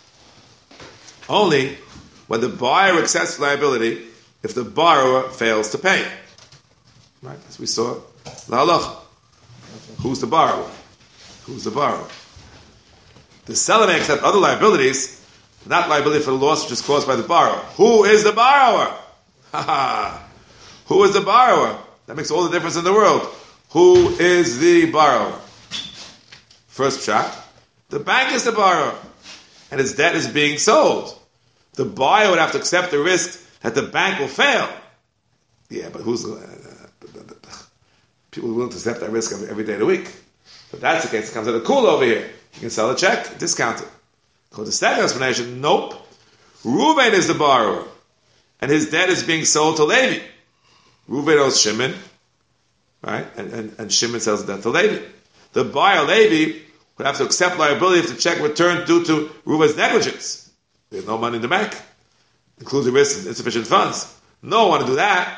only when the buyer accepts liability if the borrower fails to pay. Right? As we saw La halacha. Who's the borrower? Who's the borrower? The seller may accept other liabilities, not liability for the loss which is caused by the borrower. Who is the borrower? Who is the borrower? That makes all the difference in the world. Who is the borrower? First shot. The bank is the borrower, and his debt is being sold. The buyer would have to accept the risk that the bank will fail. Yeah, but who's people are willing to accept that risk every day of the week? If that's the case, it comes at a cool over here. You can sell a check, discount it. Go to the second explanation. Nope. Reuben is the borrower, and his debt is being sold to Levi. Reuben owes Shimon, right? And Shimon sells the debt to Levi. The buyer, Levi, would have to accept liability if the check returned due to Reuben's negligence. There's no money in the bank. Includes the risk of insufficient funds. No one want to do that.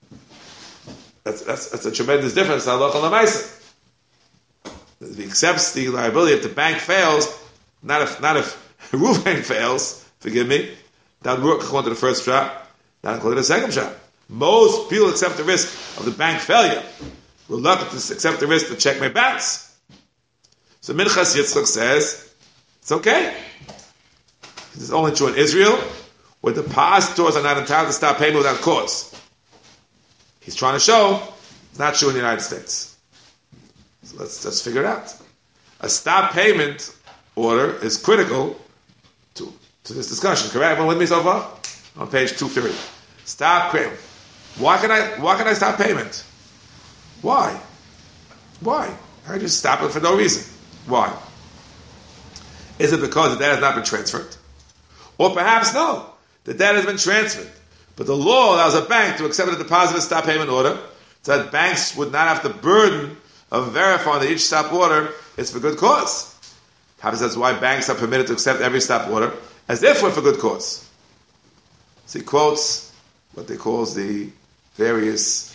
That's a tremendous difference. Halacha l'maaseh. He accepts the liability if the bank fails, not if Reuven fails. Forgive me. That would work according to the first shot, not according to the second shot. Most people accept the risk of the bank failure. Reluctant to accept the risk the check may bounce. So Minchas Yitzchak says it's okay. This is only true in Israel, where depositors are not entitled to stop payment without cause. He's trying to show it's not true in the United States. So let's figure it out. A stop payment order is critical to this discussion. Correct? Everyone with me so far? On page 230. Stop payment. Why can I stop payment? Why? I just stop it for no reason. Why? Is it because the debt has not been transferred? Or perhaps no. The debt has been transferred. But the law allows a bank to accept a deposit and stop payment order so that banks would not have the burden of verifying that each stop order is for good cause. Perhaps that's why banks are permitted to accept every stop order as if we're for good cause. So he quotes what they call the various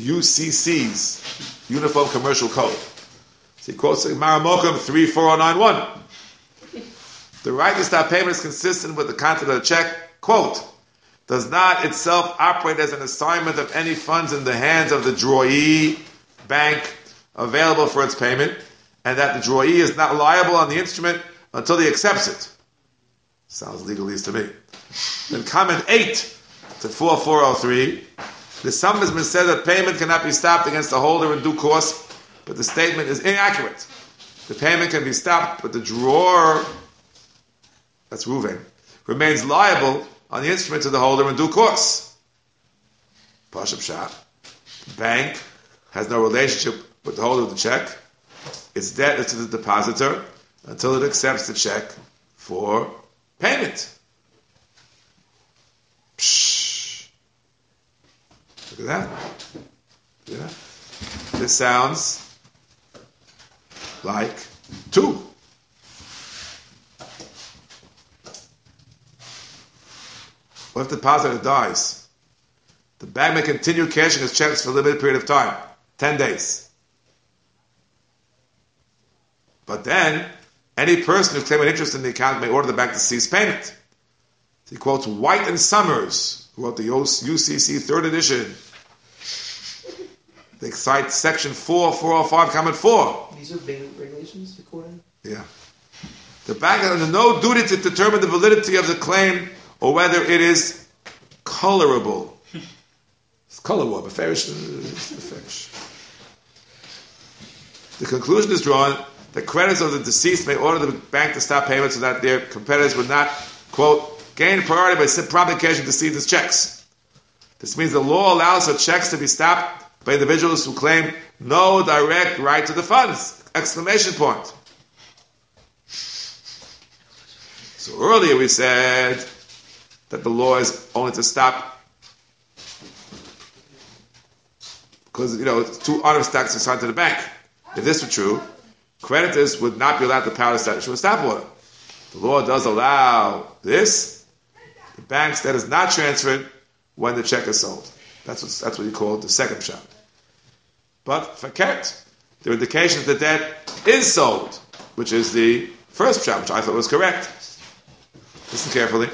UCCs, Uniform Commercial Code. So he quotes Maramokum 34091. The right to stop payment is consistent with the content of the check. Quote, does not itself operate as an assignment of any funds in the hands of the drawee bank available for its payment, and that the drawee is not liable on the instrument until he accepts it. Sounds legalese to me. Then comment 8 to 4403. The sum has been said that payment cannot be stopped against the holder in due course, but the statement is inaccurate. The payment can be stopped, but the drawer, that's Reuven, remains liable on the instrument to the holder in due course. Pashup shot. The bank has no relationship with the holder of the check. Its debt is to the depositor until it accepts the check for payment. Pshh. Look at that. Yeah. This sounds like 2. What if the depositor dies? The bank may continue cashing his checks for a limited period of time, 10 days. But then, any person who claims an interest in the account may order the bank to cease payment. He quotes White and Summers, who wrote the UCC 3rd edition. They cite section 405, comment 4. These are big regulations according? Yeah. The bank has under no duty to determine the validity of the claim or whether it is colorable. It's colorable, but fairish. The conclusion is drawn that creditors of the deceased may order the bank to stop payment so that their competitors would not, quote, gain priority by promptly cashing deceased's checks. This means the law allows for checks to be stopped by individuals who claim no direct right to the funds! Exclamation point. So earlier we said that the law is only to stop because, it's too honest tax assigned to the bank. If this were true, creditors would not be allowed the power to establish a stop order. The law does allow this. The bank's debt is not transferred when the check is sold. That's what you call the second shot. But for Ket, there are indications that debt is sold, which is the first shot, which I thought was correct. Listen carefully.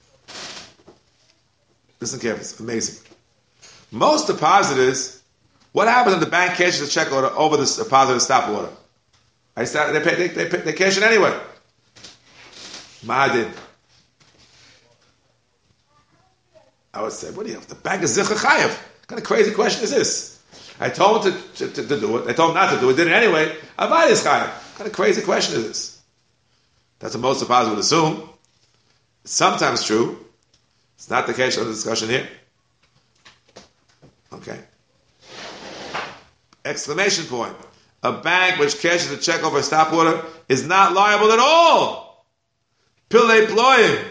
Listen carefully. It's amazing. Most depositors What happens if the bank cashes the check order over the positive stop order? They cash it anyway. Ma'adin. I would say, what do you have? The bank is Zicha Chayev. What kind of crazy question is this? I told him to do it. I told him not to do it. Did it anyway. Avad is Chayev. What kind of crazy question is this? That's what most of us would assume. It's sometimes true. It's not the case of the discussion here. Okay. Exclamation point. A bank which cashes a check over a stop order is not liable at all. Pillei ployim.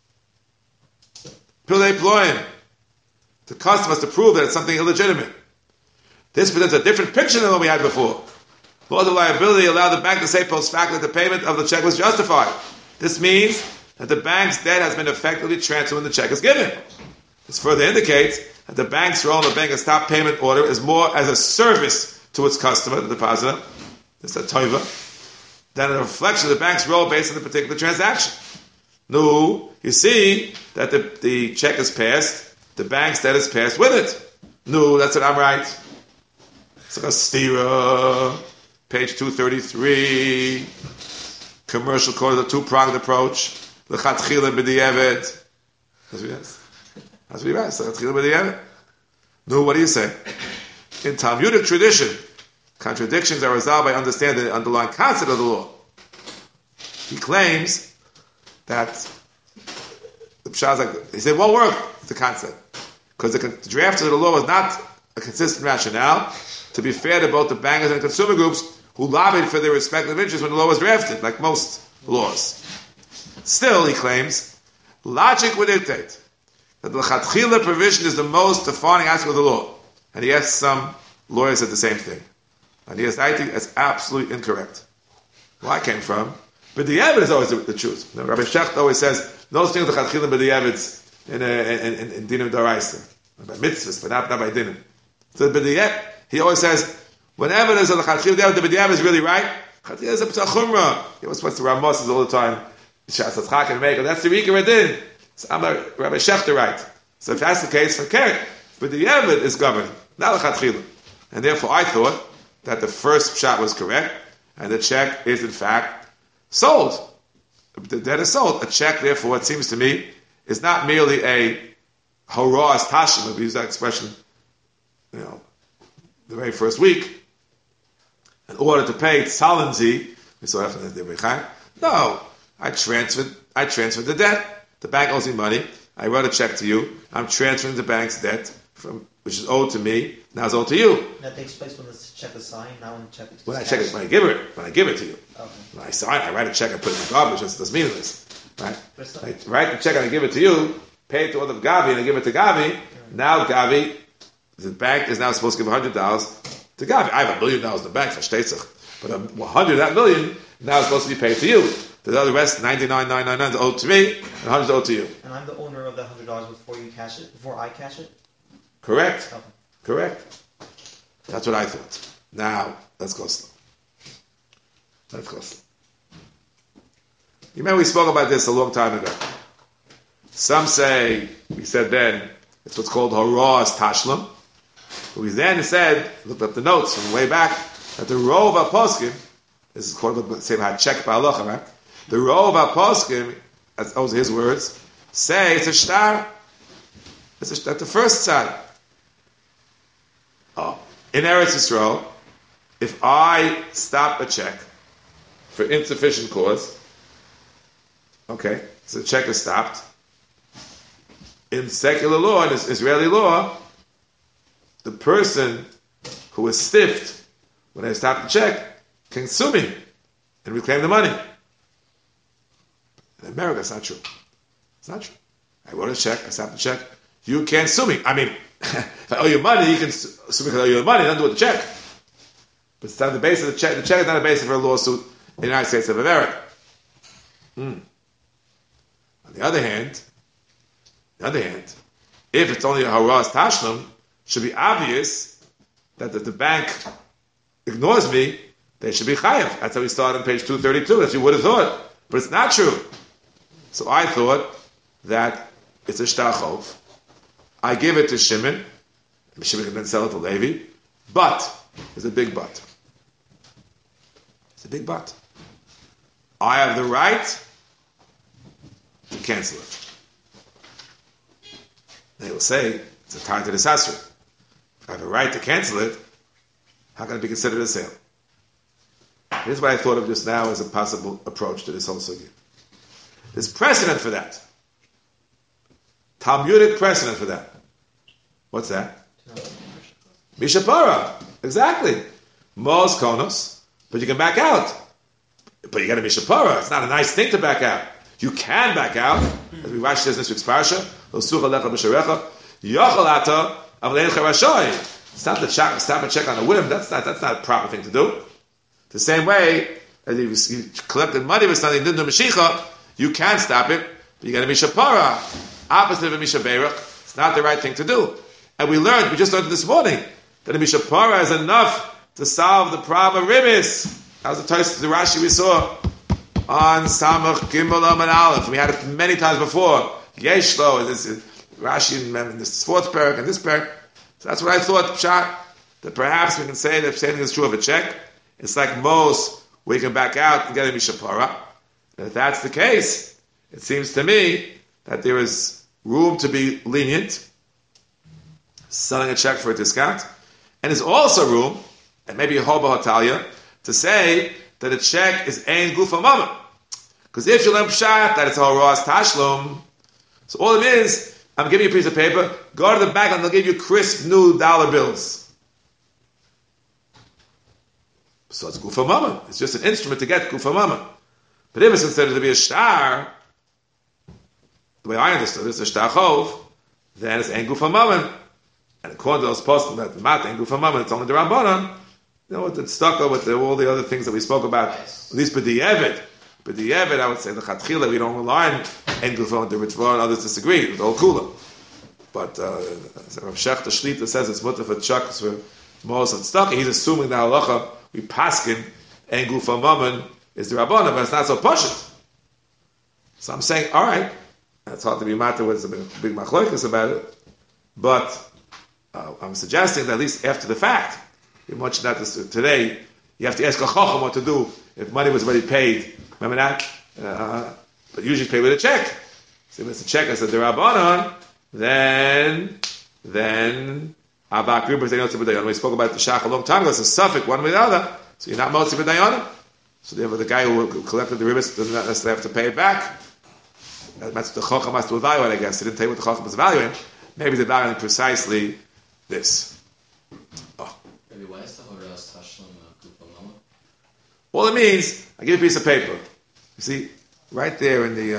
Pillei ployim. The customer has to prove that it's something illegitimate. This presents a different picture than what we had before. Laws of liability allow the bank to say post facto that the payment of the check was justified. This means that the bank's debt has been effectively transferred when the check is given. This further indicates that the bank's role in the bank stop payment order is more as a service to its customer, the depositor, it's a toiva, than a reflection of the bank's role based on the particular transaction. No, you see that the check is passed, the bank's debt is passed with it. No, that's what I'm right. It's like a stira, page 233, commercial code of the two-pronged approach, l'chatchila b'di'evet. That's what he writes, l'chatchila b'di'evet. No, what do you say? In Talmudic tradition, contradictions are resolved by understanding the underlying concept of the law. He claims that the pshat is like, he said, it won't work, the concept. Because the draft of the law was not a consistent rationale, to be fair to both the bankers and consumer groups who lobbied for their respective interests when the law was drafted, like most laws. Still, he claims, logic would dictate that the Chatchila provision is the most defining aspect of the law. And he asked some lawyers at the same thing. And he says, I think that's absolutely incorrect. Well, I came from. But the evidence is always the truth. Now, Rabbi Shecht always says, no things the Chatchilim but the evidence in Dinim Daraisa. By mitzvahs, but not by Dinim. So, but he always says, whenever there's a Chatchilim, the B'di'ev is really right. Chatchilim is a P'tachumra. He always puts the Ramos all the time. Shas Tzchak and Mekel. That's the Rika Radin. So I'm a Rabbi Shechter right. So if that's the case for Keret, but the Yevid is governed, not a Chatchilim. And therefore I thought that the first shot was correct, and the check is in fact sold. The debt is sold. A check, therefore, it seems to me, is not merely a horaz tashlim, if we use that expression, the very first week, in order to pay Salenzi, we saw after the no, I transferred the debt. The bank owes me money. I wrote a check to you. I'm transferring the bank's debt which is owed to me, now it's owed to you. That takes place when the check is signed, not when the check is when I give it to you. Okay. When I sign, I write a check, I put it in the garbage, that's meaningless. Right? I write the check and I give it to you, pay it to all of Gavi and I give it to Gavi. Mm-hmm. Now Gavi, the bank is now supposed to give $100 to Gavi. I have $1 million in the bank, but 100 of that million now is supposed to be paid to you. The rest, 99,999 is owed to me, and 100 is owed to you. And I'm the owner of the $100 before I cash it? Correct. Okay. Correct. That's what I thought. Now, let's go slow. You remember we spoke about this a long time ago. Some say, we said then, it's what's called Horaz Tashlim. But we then said, looked up the notes from way back, that the Rov HaPoskim, this is called the same how check by halacha, right? The Rov HaPoskim, those are his words, say it's a shtar. That's the first side. In Eretz Yisrael, if I stop a check for insufficient cause, okay, so the check is stopped. In secular law, in Israeli law, the person who is stiffed when I stop the check can sue me and reclaim the money. In America, it's not true. It's not true. I wrote a check, I stopped the check. You can't sue me. I mean, if I owe you money, you can sue me because I owe you the money, don't do with the check. But it's not the basis of the check. The check is not a basis for a lawsuit in the United States of America. On the other hand, if it's only a haraz tashlim, it should be obvious that if the bank ignores me, they should be chayav. That's how we started on page 232, as you would have thought. But it's not true. So I thought that it's a shtar chov. I give it to Shimon. Shimon can then sell it to Levi. But, there's a big but. It's a big but. I have the right to cancel it. They will say, it's a time to the sasra. If I have a right to cancel it, how can it be considered a sale? Here's what I thought of just now as a possible approach to this whole sugya. There's precedent for that. Talmudic precedent for that. What's that? Mishapara. Exactly. Mos konos, but you can back out. But you got to Mishapara. It's not a nice thing to back out. You can back out, as we watched this in this week's parsha. It's not to stop and check on a whim. That's not a proper thing to do. The same way as you collected money with something, didn't do Mashiach, you can stop it, but you got to Mishapara. Opposite of a Mishaberach, it's not the right thing to do. And we just learned this morning, that a Mishapara is enough to solve the problem of Rimis. That was the Rashi we saw on Samach Gimel Amud Aleph. We had it many times before. Yeshlo, this is Rashi in this fourth parak and this parak. So that's what I thought, Pshat, that perhaps we can say that saying is true of a check. It's like most, where you can back out and get a Mishapara. And if that's the case, it seems to me that there is room to be lenient, selling a check for a discount, and there's also room, and maybe a hoba hatalia, to say that a check is ein gufa mama. Because if you learn pshat that it's a horas tashlum, so all it is, I'm giving you a piece of paper, go to the bank and they'll give you crisp new dollar bills. So it's gufa mama. It's just an instrument to get gufa mama. But if it's considered to be a shtar, the way I understood it, it's a shtar chov, then it's ein gufa mama. And according to those posting that the mat ein gufa mama, it's only the Rabbanan. You know, with the tzedakah, with all the other things that we spoke about, at least b'di'evet. B'di'evet, I would say the chatchila, we don't rely on ein gufa mama, the Ritva and others disagree with all kula. But Rav Shech the Shlita says it's mutter for chucks for most of tzedakah. He's assuming the halacha we paskin ein gufa mama is the Rabbanan, but it's not so pashut. So I'm saying, all right, that's hard to be matter with a big machlokas about it, but I'm suggesting that at least after the fact, you mentioned that today, you have to ask a chacham what to do if money was already paid. Remember that? But usually pay with a check. So if it's a check as a derabanan, then abak ribas deyon tzibadayon. We spoke about the shach a long time ago. It's a suffix one way or the other. So you're not motzi b'dayonim. So therefore, the guy who collected the ribas doesn't necessarily have to pay it back. That's the chacham has to evaluate. I guess he didn't tell you what the chacham was evaluating. Maybe they're evaluating precisely this. Why is the horas tashlum gufa mama? All it means, I give you a piece of paper. You see, right there in the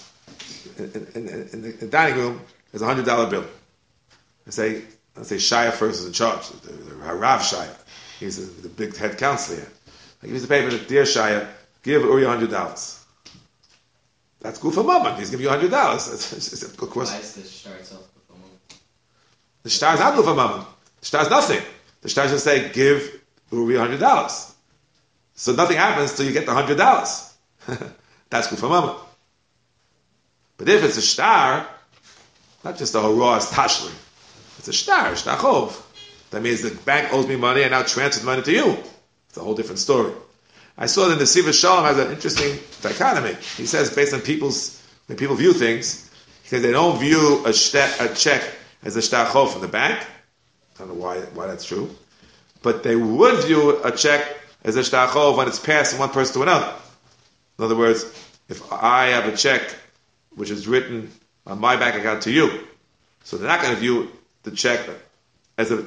in the dining room, there's $100 bill. I say Shia first is in charge. The Harav Shia, he's the big head counselor here. I give you the paper, dear Shia, give Uri $100. That's gufa mama. He's giving you $100. Of course. Why is the shtar itself gufa mama? The shtar is not gufa mama. The shtar is nothing. The shtar should say, give Uri $100. So nothing happens till you get the $100. That's gufa mama. But if it's a shtar, not just a horas tashli, it's a shtar chov. That means the bank owes me money and now transfers money to you. It's a whole different story. I saw that the Siva Shalom has an interesting dichotomy. He says, based on when people view things, he says they don't view a check as a shtar chov from the bank. I don't know why that's true. But they would view a check as a shtar chov when it's passed from one person to another. In other words, if I have a check which is written on my bank account to you, so they're not going to view the check as a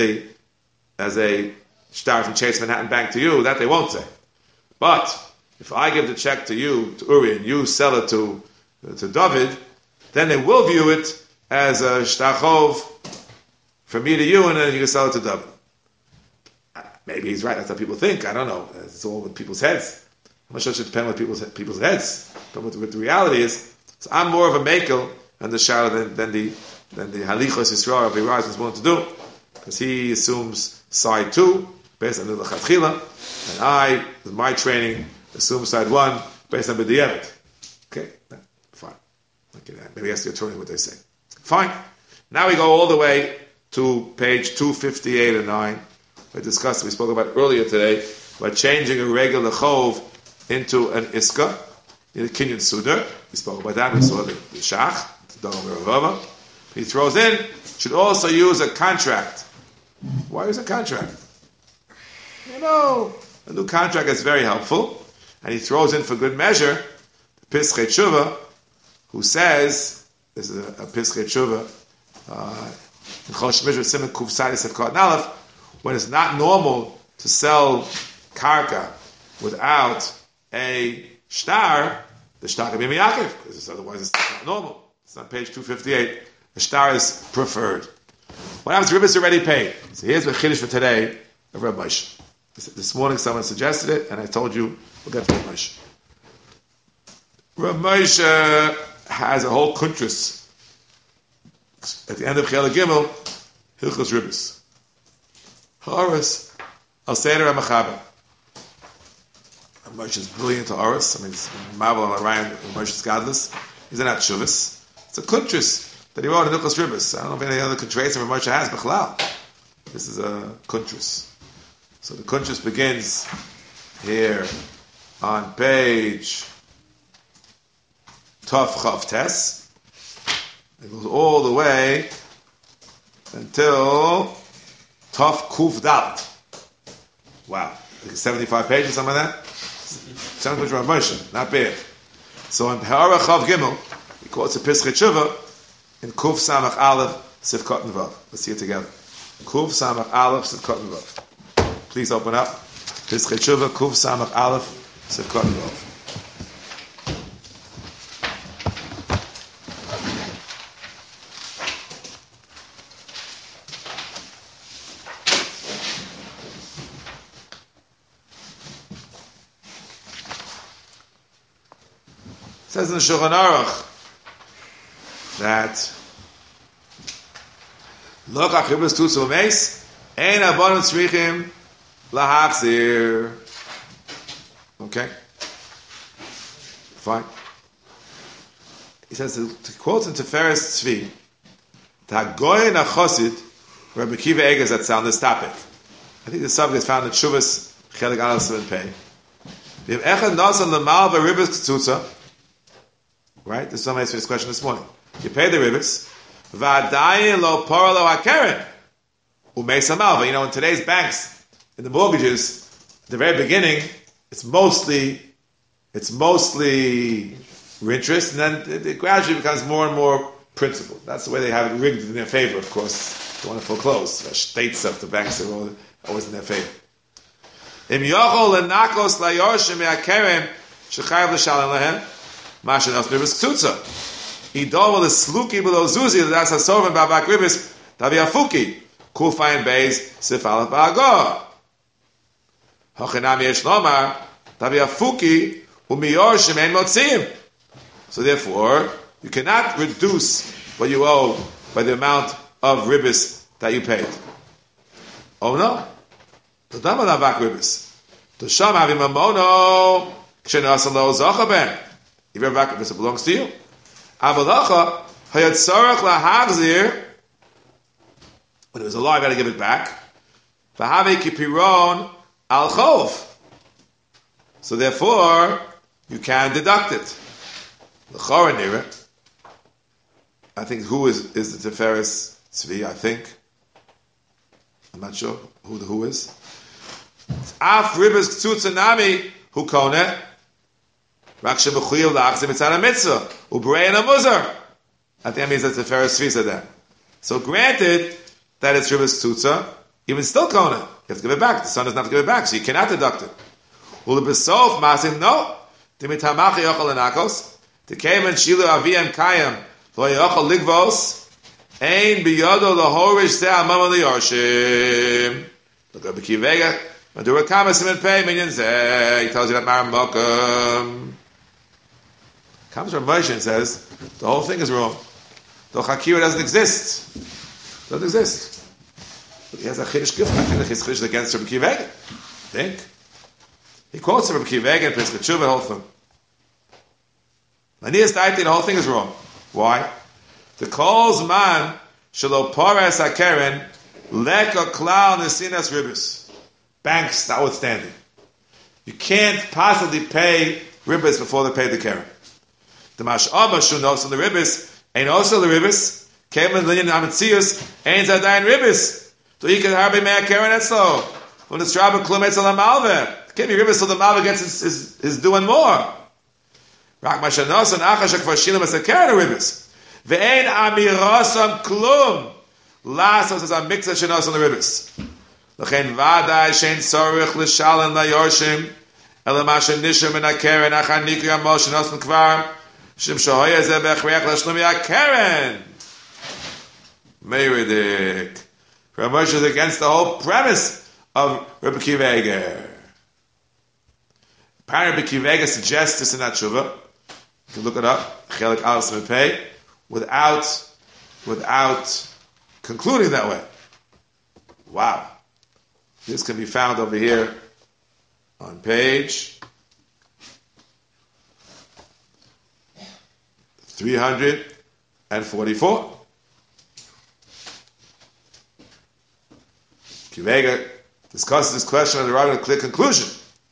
shtar from Chase Manhattan Bank to you. That they won't say. But if I give the check to you, to Uri, and you sell it to David, then they will view it as a shtar chov from me to you, and then you can sell it to David. Maybe he's right. That's how people think. I don't know. It's all with people's heads. I'm not sure it should depend on people's heads. But what the reality is, so I'm more of a makel and the shara than the halichos Yisrael Rabbi Raz is willing to do, because he assumes side 2 based on the lechatchila, and I, with my training, assume side 1 based on b'di'evet. Okay, fine. Okay, maybe ask the attorney what they say. Fine. Now we go all the way to page 258 and 9, We discussed, we spoke about earlier today, about changing a regular chov into an iska, in a kinyan sudar. We spoke about that. We saw the shach, the dogam ravava. He throws in, should also use a contract. Why use a contract? A new contract is very helpful. And he throws in for good measure, the Pischei Tshuva, who says, this is a Pischei Tshuva, in Chosh Mishra Simon Kuf Sadis at Katan Aleph, when it's not normal to sell karka without a shtar, the shtar can be miyakiv, because otherwise it's not normal. It's on page 258. The shtar is preferred. What happens? Ribbis already paid. So here's the chiddush for today of Reb Moshe. This morning someone suggested it, and I told you we'll get to Reb Moshe. Reb Moshe has a whole kuntris at the end of Chela Gimel, Hilchos Ribbis. Horace, I'll say it around Machaber. Moshe is brilliant to Horace. I mean, it's marvel on Ryan. Moshe's godless. He's an Atshuvas. It's a kuntris that he wrote in Hilchos Ribbis. I don't know if any other kuntris that Moshe has, Bechlal. This is a kuntris. So the kuntris begins here on page Tov Chav Tes. It goes all the way until Tov Kuf Dalet. Wow. 75 pages, something like that? 75 pages of Moshe. Not bad. So in Ha'ara Chav Gimel, he quotes a Pischei Tshuva in Kuf Samach Aleph Sif Kotten Vav. Let's see it together. Kuf Samach Aleph Sif Kotten Vav. Please open up. Pischei Tshuva Kuf Samach Aleph Sif Kotten Vav. It says in the Shulchan Aruch that Loch achibus tutzu meis ein abonu tzrichim lahachzir. Okay, fine. He says to quote in Tiferes Tzvi, "Tagoyin achosid." Rabbi Kiva Eger is on this topic. I think the subject is found in Shuvas Chelik Aleph Siman Pei. If echad nasan lemal v'ribus tzutza. Right? This is somebody asked me this question this morning. You pay the ribbis. V'adayin lo poro lo hakeren. Umeis hamalva. You know, in today's banks, in the mortgages, at the very beginning, it's mostly interest, and then it gradually becomes more and more principal. That's the way they have it rigged in their favor, of course. They want to foreclose. The states of the banks are always in their favor. Im yochol lenakos layorshim me'akeren shechayav l'shalem lehem. Masha else ribis ktutza. Idol is sluki below zuzi. That's a sovereign babak ribis. Tavi afuki. Kufayin beis sifalaf ba'agor. Hochinam yesh lomar. Tavi afuki umiyor shemein motzim. So therefore, you cannot reduce what you owe by the amount of ribis that you paid. Oh no. The dama babak ribis. The sham havim amono. Kshenasa lo zachaben. If you're back, it belongs to you. Avalacha hayat sarach lahachzir. When it was a law, I got to give it back. V'havei kipiron al chov. So therefore, you can deduct it. L'chora nira. I think who is the Tiferes Tzvi? I think. I'm not sure who the who is. Af ribes k'tzutzanami hu koneh. At the end means that the Tiferes Tzvi said that. So granted that it's ribis tzutza, even still kona, you have to give it back. The son does not have to give it back, so you cannot deduct it. Ulebesof masim no. Dimitamachi yochel lenakos. Tekemen shilu aviyam kayam lo yochel ligvos. Ein biyodo lahorish ze amam liyorshim. Look at B'ki Vega. Madura kama simen pei minyan ze. He tells you that mar mokum. Comes from Moshe and says the whole thing is wrong. The Chakira doesn't exist. Doesn't exist. But he has a Chiddush gift. I think the Chiddush against Rabbi Kiva Eger. Think. He quotes Rabbi Kiva Eger and Pischei Tshuva, the whole thing. Manias Daiti, the whole thing is wrong. Why? The calls man shelo paras hakeren Leka klal nesinas ribis. Banks notwithstanding. You can't possibly pay ribis before they pay the keren. The mash'ama shunos on the ribis ain't also the ribis. Kemen linyan amitzius ain't zadayin ribis. So you can harbe mea keren etzlo. When the straba klum etzel amalve. Can't be ribis so the malve gets his doing more. Rak mashanos and achash akvar shilam as a keren ribis. Ve'ein amirasam klum. Lasos is a mix of shenos on the ribis. L'chein vadai shein tzorich l'shalem layorshim ela masha nishim in ha-keren achar nikri amo shenos m'kvar shim shohoya zeh bechriach l'shlumi ha-keren. Meiredik. Ramosh is against the whole premise of Rebbe Akiva Eiger. Apparently Rebbe Akiva Eiger suggests this in that tshuva. You can look it up. Chelik Aleph Mepei. Without concluding that way. Wow. This can be found over here on page 344. Kivega discusses this question and arrives at a clear conclusion.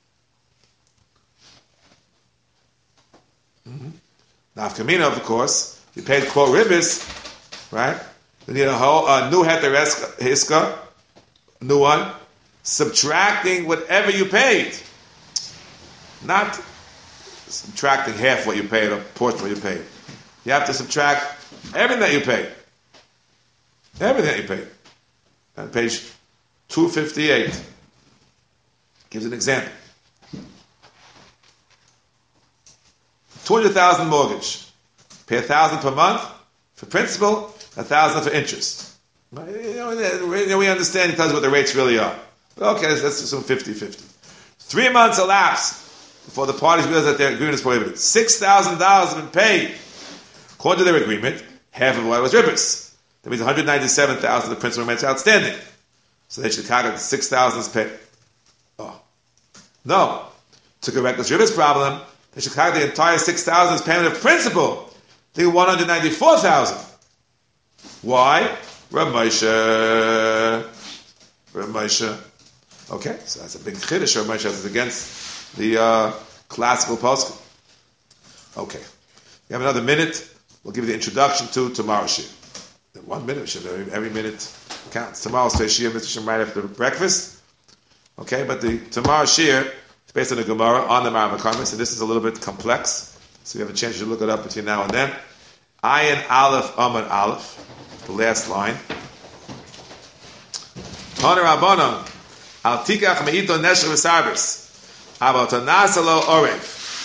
Now, Kamina, of course, you paid quote ribis, right? You need a new heter hiska, new one, subtracting whatever you paid. Not subtracting half what you paid or portion what you paid. You have to subtract everything that you paid. Everything that you paid. On page 258 gives an example. 200,000 mortgage. Pay 1,000 per month for principal, 1,000 for interest. We understand, he tells you what the rates really are. But okay, let's assume 50-50. 3 months elapsed before the parties realize that their agreement is prohibited. $6,000 have been paid. According to their agreement, half of what was ribis. That means 197,000 the principal remains outstanding. So they should calculate the 6,000 is paid. Oh. No. To correct this ribis problem, they should calculate the entire 6,000 as payment of principal. They 194,000. Why? Rav Moshe. Okay, so that's a big chiddush. Rav Moshe is against the classical poskim. Okay, we have another minute. We'll give you the introduction to tomorrow's shir. 1 minute, every minute counts. Tomorrow's shir, Mr. Shem, right after breakfast. Okay, but the tomorrow's shir is based on the Gemara on the Maram HaKarmis, and this is a little bit complex, so you have a chance to look it up between now and then. Ayin Aleph Amud Aleph, the last line. Tana Rabbanon Al Tikach Meito Nesher V'Sarbis Avo Tanasalo Orev.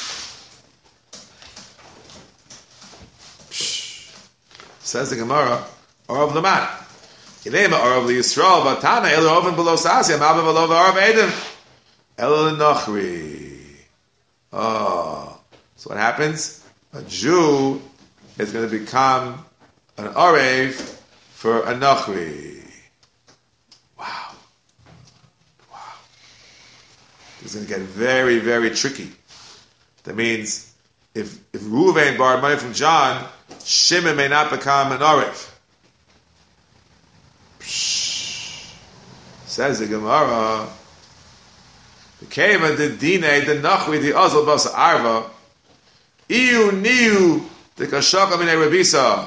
Says the Gemara, Orav Laman. Ilema Orav Yisrael Vatana El Oven Below Sasya Malva Below Orav Edom El Nochri. Oh, so what happens? A Jew is going to become an Orev for a Nochri. Wow. This is going to get very, very tricky. That means if Reuven borrowed money from John, Shimon may not become an Orev. Says the Gemara, the Keva, the Dine, the Nachri, the Ozal Basa Arva, Iu Niu, the Kashaka Mine Rabisa.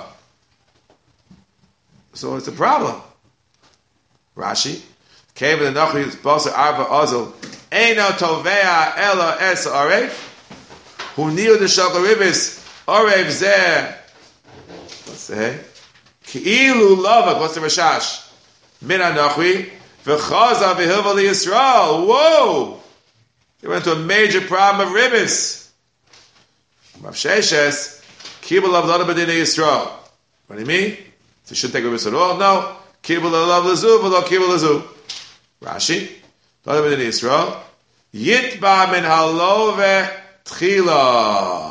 So it's a problem. Rashi, Keva, the Nachri, the Basa Arva Ozal, Eino Tovea Ela Es Orev, Hu Niu the Shakaribis, Orev Zeh. What's the hey? Ki'ilu Lavak, what's the Rashash? Min Anachri, V'chaza V'hilva Yisrael. Whoa! They went to a major problem of ribis. Rav Sheshes, Kibul Avlada B'dina Yisrael. What do you mean? So you shouldn't take ribis at all? No. Kibul Avlada L'zu, V'lo Kibul L'zu. Rashi, Avlada B'dina Yisrael. Yitba min halove tchila.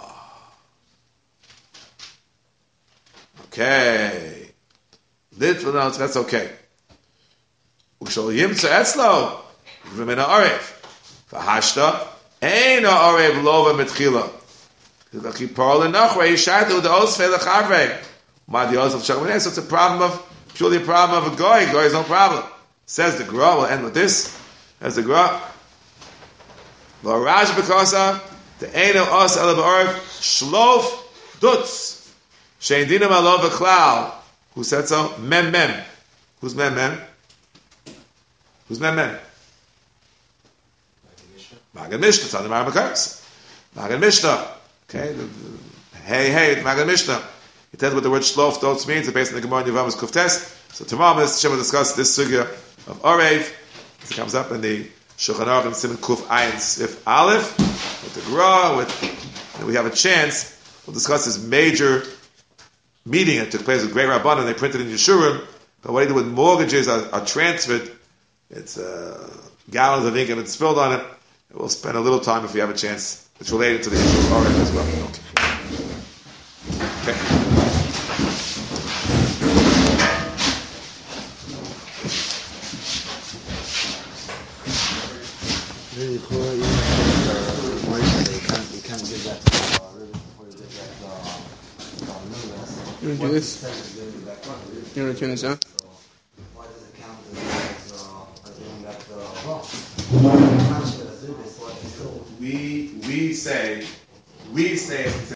Okay. Litva, that's okay. Ushol yimtza etzlo, v'mena arev. V'hashta, ein ha'arev lova metchila. V'chi parol l'nachre, yishaytu the osfei l'charvei. Ma di osf shachmanei, so it's a problem of purely a problem of a goy. Goy is no problem. Says the Gra. We'll end with this. As the Gra. Lo Raj B'Kosa the Eino Os El B'Orf Shlof Dutz Shein Dinam Alov V'Klal. Who said so? Mem Mem. Who's Mem Mem? Who's Mem Mem? Magen Mishnah. Tell the Mar B'Kars. Magen Mishnah. Okay. Hey, Magen Mishnah. He tells what the word Shlof Dutz means. It's based on the Gemara in Yevamos Kuftes. So tomorrow, Mr. Shem will discuss this sugya of Orev. It comes up in the Shulchan Aruch and Siman Kuf Ayin Sif Aleph with the Gra. And we have a chance. We'll discuss this major meeting that took place with Great Rabbanan, and they printed in Yeshurim. But what they do with mortgages are transferred. It's gallons of ink and it's spilled on it. And we'll spend a little time if we have a chance. It's related to the issue of Orev as well. Okay. Really cool. You can't give that to You want to do this? You want to turn this on? Why does it count as giving back the We say